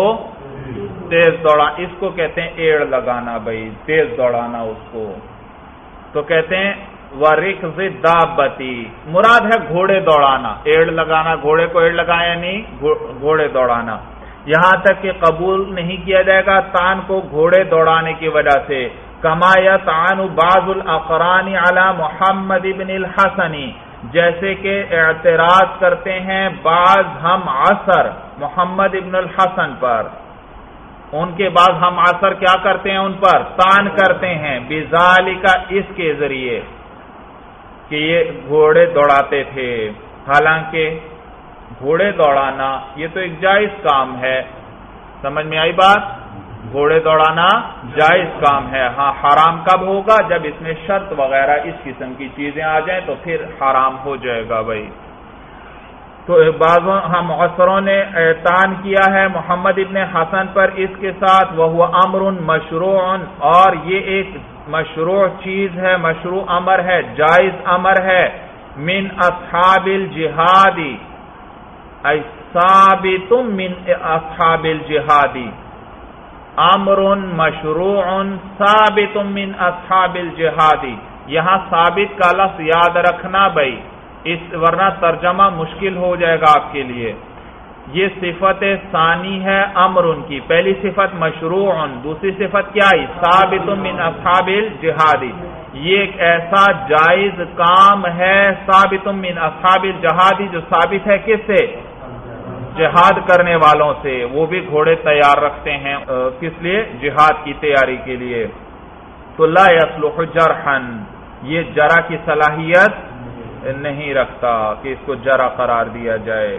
کہتے ہیں ایڑ لگانا بھائی، تیز دوڑانا اس کو، تو کہتے ہیں وَرِكْضِ الدَّابَّةِ، مراد ہے گھوڑے دوڑانا، ایڑ لگانا، گھوڑے کو ایڑ لگایا نہیں، گھوڑے دوڑانا۔ یہاں تک کہ قبول نہیں کیا جائے گا طعن کو گھوڑے دوڑانے کی وجہ سے۔ کما یطعن بعض الاقران علی محمد بن الحسن، جیسے کہ اعتراض کرتے ہیں بعض ہم عصر محمد ابن الحسن پر، ان کے بعد ہم عصر کیا کرتے ہیں؟ ان پر طعن کرتے ہیں، بذالک، اس کے ذریعے کہ یہ گھوڑے دوڑاتے تھے۔ حالانکہ گھوڑے دوڑانا یہ تو ایک جائز کام ہے، سمجھ میں آئی بات؟ گھوڑے دوڑانا جائز کام ہے، ہاں حرام کب ہوگا؟ جب اس میں شرط وغیرہ اس قسم کی چیزیں آ جائیں تو پھر حرام ہو جائے گا بھائی۔ تو بعضوں ہم معصروں نے اعتان کیا ہے محمد ابن حسن پر اس کے ساتھ، وَهُوَ أَمْرٌ مشروع، اور یہ ایک مشروع چیز ہے، مشروع امر ہے، جائز امر ہے، من اصحاب الجہاد، ای ثابت من اصحاب الجہاد، امر مشروع ثابت من اصحاب الجہاد۔ یہاں ثابت کا لفظ یاد رکھنا بھائی، ورنہ ترجمہ مشکل ہو جائے گا آپ کے لیے۔ یہ صفت ثانی ہے امر کی، پہلی صفت مشروع، دوسری صفت کیا ہے؟ ثابت من اصحاب الجہاد، یہ ایک ایسا جائز کام ہے ثابت من اصحاب الجہاد جو ثابت ہے کس سے؟ جہاد کرنے والوں سے۔ وہ بھی گھوڑے تیار رکھتے ہیں، کس لیے؟ جہاد کی تیاری کے لیے۔ تو لا یصلح جرحا، یہ جرح کی صلاحیت نہیں رکھتا کہ اس کو جرح قرار دیا جائے۔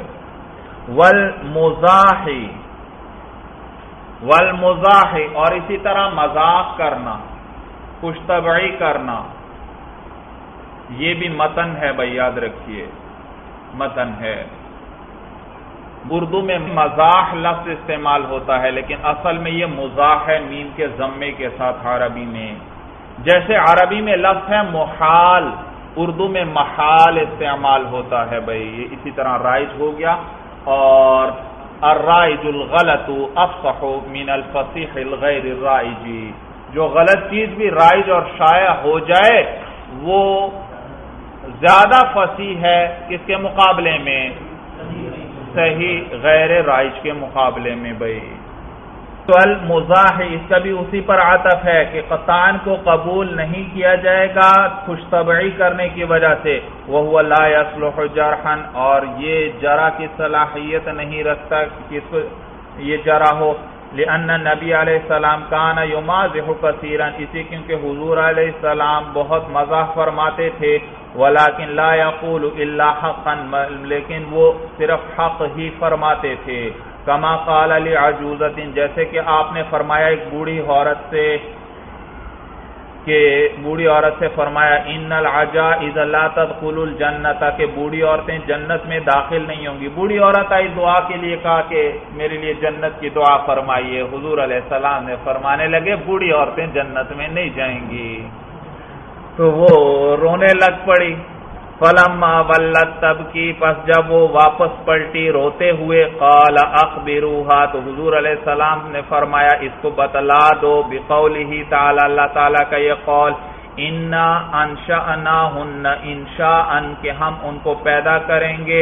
والمزاح، اور اسی طرح مذاق کرنا، خوش طبعی کرنا، یہ بھی متن ہے بھائی، یاد رکھیے متن ہے۔ اردو میں مزاح لفظ استعمال ہوتا ہے، لیکن اصل میں یہ مزاح ہے میم کے ضمے کے ساتھ عربی میں. جیسے عربی میں لفظ ہے محال، اردو میں محال استعمال ہوتا ہے بھائی. اسی طرح رائج ہو گیا. اور الرائج الغلط افصح من الفصیح الغیر الرائج، جو غلط چیز بھی رائج اور شائع ہو جائے وہ زیادہ فصیح ہے کس کے مقابلے میں؟ صحیح غیر رائج کے مقابلے میں بھائی. تو المزاح اس کا بھی اسی پر عطف ہے کہ قطعاً کو قبول نہیں کیا جائے گا خوش طبعی کرنے کی وجہ سے. وَهُوَ لَا يَصْلُحُ جَرْحًا، اور یہ جرح کی صلاحیت نہیں رکھتا کہ یہ جرح ہو. لأن نبی علیہ السلام کان یمازح کثیرا، اسی کیونکہ حضور علیہ السلام بہت مزاح فرماتے تھے. ولیکن لا یقول الا حقا، لیکن وہ صرف حق ہی فرماتے تھے. کما قال لعجوزۃ، جیسے کہ آپ نے فرمایا ایک بوڑھی عورت سے فرمایا ان العجائز لا تدخل الجنۃ، کہ بوڑھی عورتیں جنت میں داخل نہیں ہوں گی. بوڑھی عورت آئی دعا کے لیے، کہا کہ میرے لیے جنت کی دعا فرمائیے. حضور علیہ السلام نے فرمانے لگے بوڑھی عورتیں جنت میں نہیں جائیں گی. تو وہ رونے لگ پڑی. فلما ولت تبکی، پس جب وہ واپس پلٹی روتے ہوئے. قال اخبروها، تو حضور علیہ السلام نے فرمایا اس کو بتلا دو. بقولہ تعالی، اللہ تعالیٰ کا یہ قول، انا انشأناہن انشاء، کہ ہم ان کو پیدا کریں گے.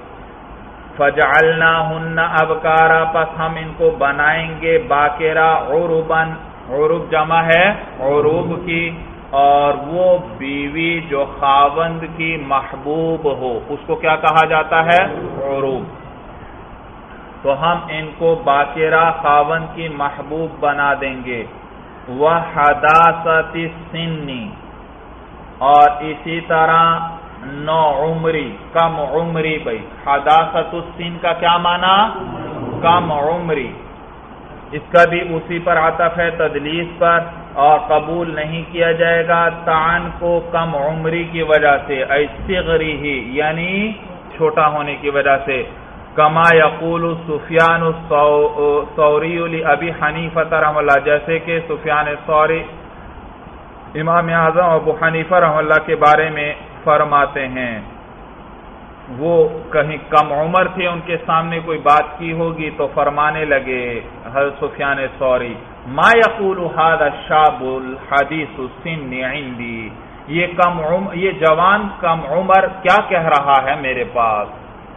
فجعلناہن ابکارا، پس ہم ان کو بنائیں گے باکرا. عربا، عرب جمع ہے عروب کی، اور وہ بیوی جو خاوند کی محبوب ہو اس کو کیا کہا جاتا ہے؟ عروب. تو ہم ان کو باکرہ خاوند کی محبوب بنا دیں گے. وحداثت السن، اور اسی طرح نو عمری، کم عمری. بھائی حداثت السن کا کیا معنی؟ کم عمری. اس کا بھی اسی پر عطف ہے تدلیس پر. اور قبول نہیں کیا جائے گا تعن کو کم عمری کی وجہ سے، صغری ہی یعنی چھوٹا ہونے کی وجہ سے. کما یقول سفیان الثوری لابی حنیفہ رحمہ اللہ، جیسے کہ سفیان ثوری امام اعظم ابو حنیفہ رحمہ اللہ کے بارے میں فرماتے ہیں. وہ کہیں کم عمر تھے، ان کے سامنے کوئی بات کی ہوگی تو فرمانے لگے حضرت سفیان ثوری، ما یقول هذا الشاب الحدیث السن عندی، یہ جوان کم عمر کیا کہہ رہا ہے میرے پاس.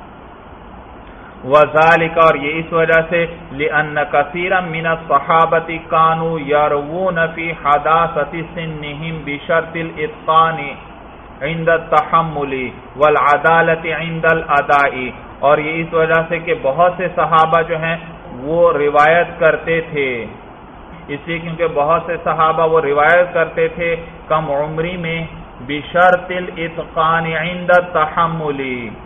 وذالک، اور یہ اس وجہ سے، لأن کثیرا من الصحابۃ كانوا يروون في حداثة سنهم بشرط الاتقان عند التحمل والعدالت عند الاداء، اور یہ اس وجہ سے کہ بہت سے صحابہ جو ہیں وہ روایت کرتے تھے، اس لیے کیونکہ بہت سے صحابہ وہ روایت کرتے تھے کم عمری میں. بشرط الاتقان عند التحمل،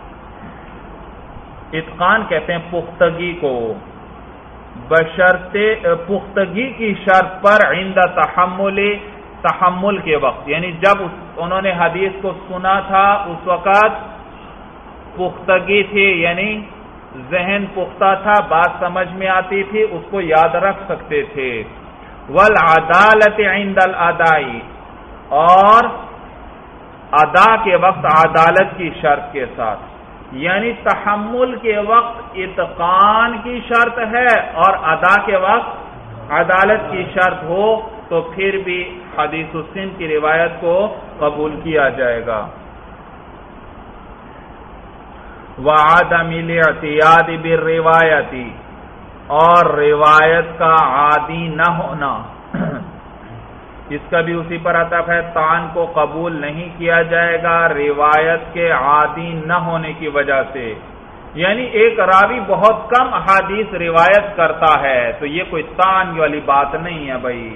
اتقان کہتے ہیں پختگی کو، بشرط پختگی کی شرط پر عند تحمل کے وقت، یعنی جب انہوں نے حدیث کو سنا تھا اس وقت پختگی تھی، یعنی ذہن پختہ تھا، بات سمجھ میں آتی تھی، اس کو یاد رکھ سکتے تھے. والعدالت عند الاداء، اور ادا کے وقت عدالت کی شرط کے ساتھ، یعنی تحمل کے وقت اتقان کی شرط ہے اور ادا کے وقت عدالت کی شرط ہو تو پھر بھی حدیث السن کی روایت کو قبول کیا جائے گا. وعدم الاعتیاد بالروایت، اور روایت کا عادی نہ ہونا، اس کا بھی اسی پر عطف ہے. طعن کو قبول نہیں کیا جائے گا روایت کے عادی نہ ہونے کی وجہ سے، یعنی ایک راوی بہت کم احادیث روایت کرتا ہے تو یہ کوئی طعن والی بات نہیں ہے بھائی.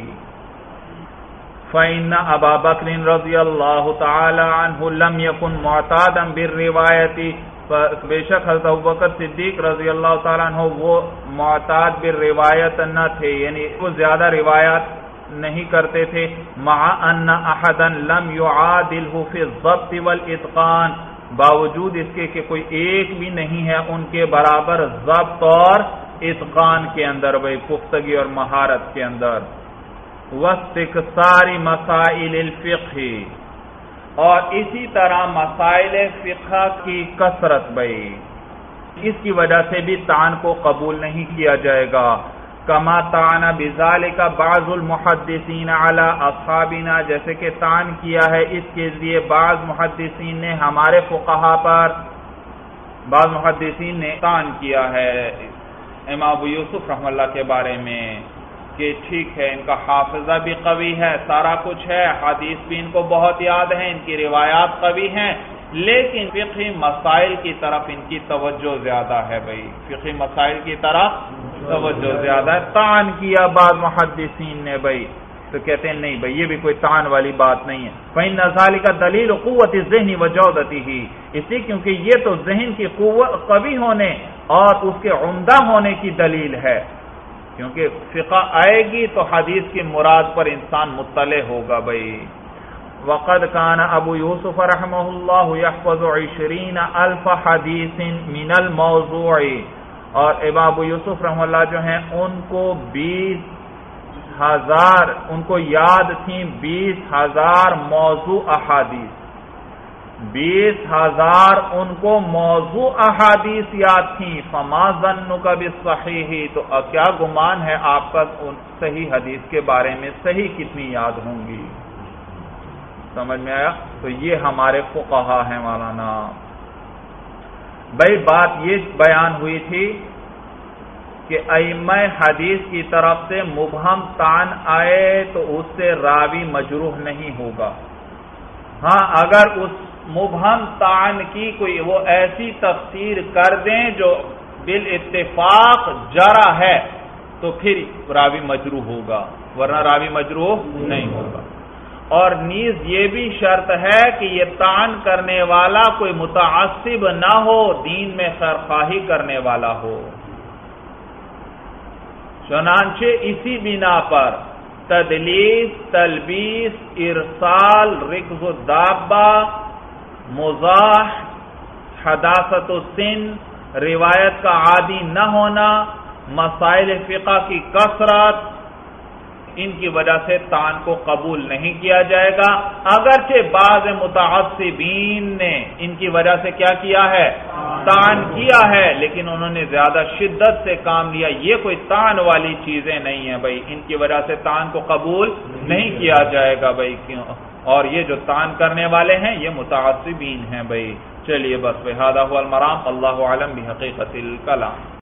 فإن أبا بکر رضی اللہ تعالی عنہ لم يكن معتادا بالروایت، بے شک حضرت ابوبکر صدیق رضی اللہ تعالیٰ عنہ وہ معتاد بالروایت نہ تھے، یعنی وہ زیادہ روایات نہیں کرتے تھے. مع ان احدا لم يعادله في الضبط والاتقان، باوجود اس کے کہ کوئی ایک بھی نہیں ہے ان کے برابر ضبط اور اتقان کے اندر، بھائی پختگی اور مہارت کے اندر۔ واستکثار مسائل الفقہ، اور اسی طرح مسائل فقہ کی کثرت، بھائی اس کی وجہ سے بھی طعن کو قبول نہیں کیا جائے گا۔ کما طعن بذالک بعض المحدثین علی اصحابنا، جیسے کہ طعن کیا ہے اس کے لیے بعض محدثین نے ہمارے فقہا پر، بعض محدثین نے طعن کیا ہے امام ابو یوسف رحمہ اللہ کے بارے میں کہ ٹھیک ہے ان کا حافظہ بھی قوی ہے، سارا کچھ ہے، حدیث بھی ان کو بہت یاد ہے، ان کی روایات قوی ہیں، لیکن فقہی مسائل کی طرف ان کی توجہ زیادہ ہے، بھائی فقہی مسائل کی طرف توجہ زیادہ ہے۔ طعن کیا بعض محدثین نے، بھائی تو کہتے ہیں نہیں بھائی یہ بھی کوئی طعن والی بات نہیں ہے۔ فإن ذلك دلیل قوت الذہن وجودته، اس لیے کیونکہ یہ تو ذہن کی قوت قوی ہونے اور اس کے عمدہ ہونے کی دلیل ہے، کیونکہ فقہ آئے گی تو حدیث کی مراد پر انسان مطلع ہوگا، بھائی۔ وقد كان ابو یوسف رحمہ اللہ يحفظ 20,000 حدیث من الموضوع، اور امام ابو یوسف رحمہ اللہ جو ہیں ان کو 20,000 ان کو یاد تھیں 20,000 موضوع احادیث، 20,000 ان کو موضوع احادیث یاد تھیں۔ فما ظنک بالصحیح، تو کیا گمان ہے آپ کا صحیح حدیث کے بارے میں، صحیح کتنی یاد ہوں گی؟ سمجھ میں آیا؟ تو یہ ہمارے فقہا ہیں مولانا۔ بھائی بات یہ بیان ہوئی تھی کہ ائمہ حدیث کی طرف سے مبہم طعن آئے تو اس سے راوی مجروح نہیں ہوگا۔ ہاں اگر اس مبہم طعن کی کوئی وہ ایسی تفسیر کر دیں جو بالاتفاق جرح ہے تو پھر راوی مجروح ہوگا، ورنہ راوی مجروح نہیں ہوگا۔ اور نیز یہ بھی شرط ہے کہ یہ طعن کرنے والا کوئی متعصب نہ ہو، دین میں خیرخواہی کرنے والا ہو۔ چنانچہ اسی بنا پر تدلیس، تلبیس، ارسال، رکض الدابہ، مزاح، حداثت السن، روایت کا عادی نہ ہونا، مسائل فقہ کی کثرت، ان کی وجہ سے طعن کو قبول نہیں کیا جائے گا، اگرچہ بعض متعصبین نے ان کی وجہ سے کیا کیا ہے؟ طعن کیا ہے، لیکن انہوں نے زیادہ شدت سے کام لیا، یہ کوئی طعن والی چیزیں نہیں ہیں بھائی، ان کی وجہ سے طعن کو قبول نہیں کیا جائے گا بھائی، کیوں؟ اور یہ جو طعن کرنے والے ہیں یہ متعصبین ہیں بھائی۔ چلیے بس بہذا هو المرام، اللہ اعلم بحقیقت الکلام۔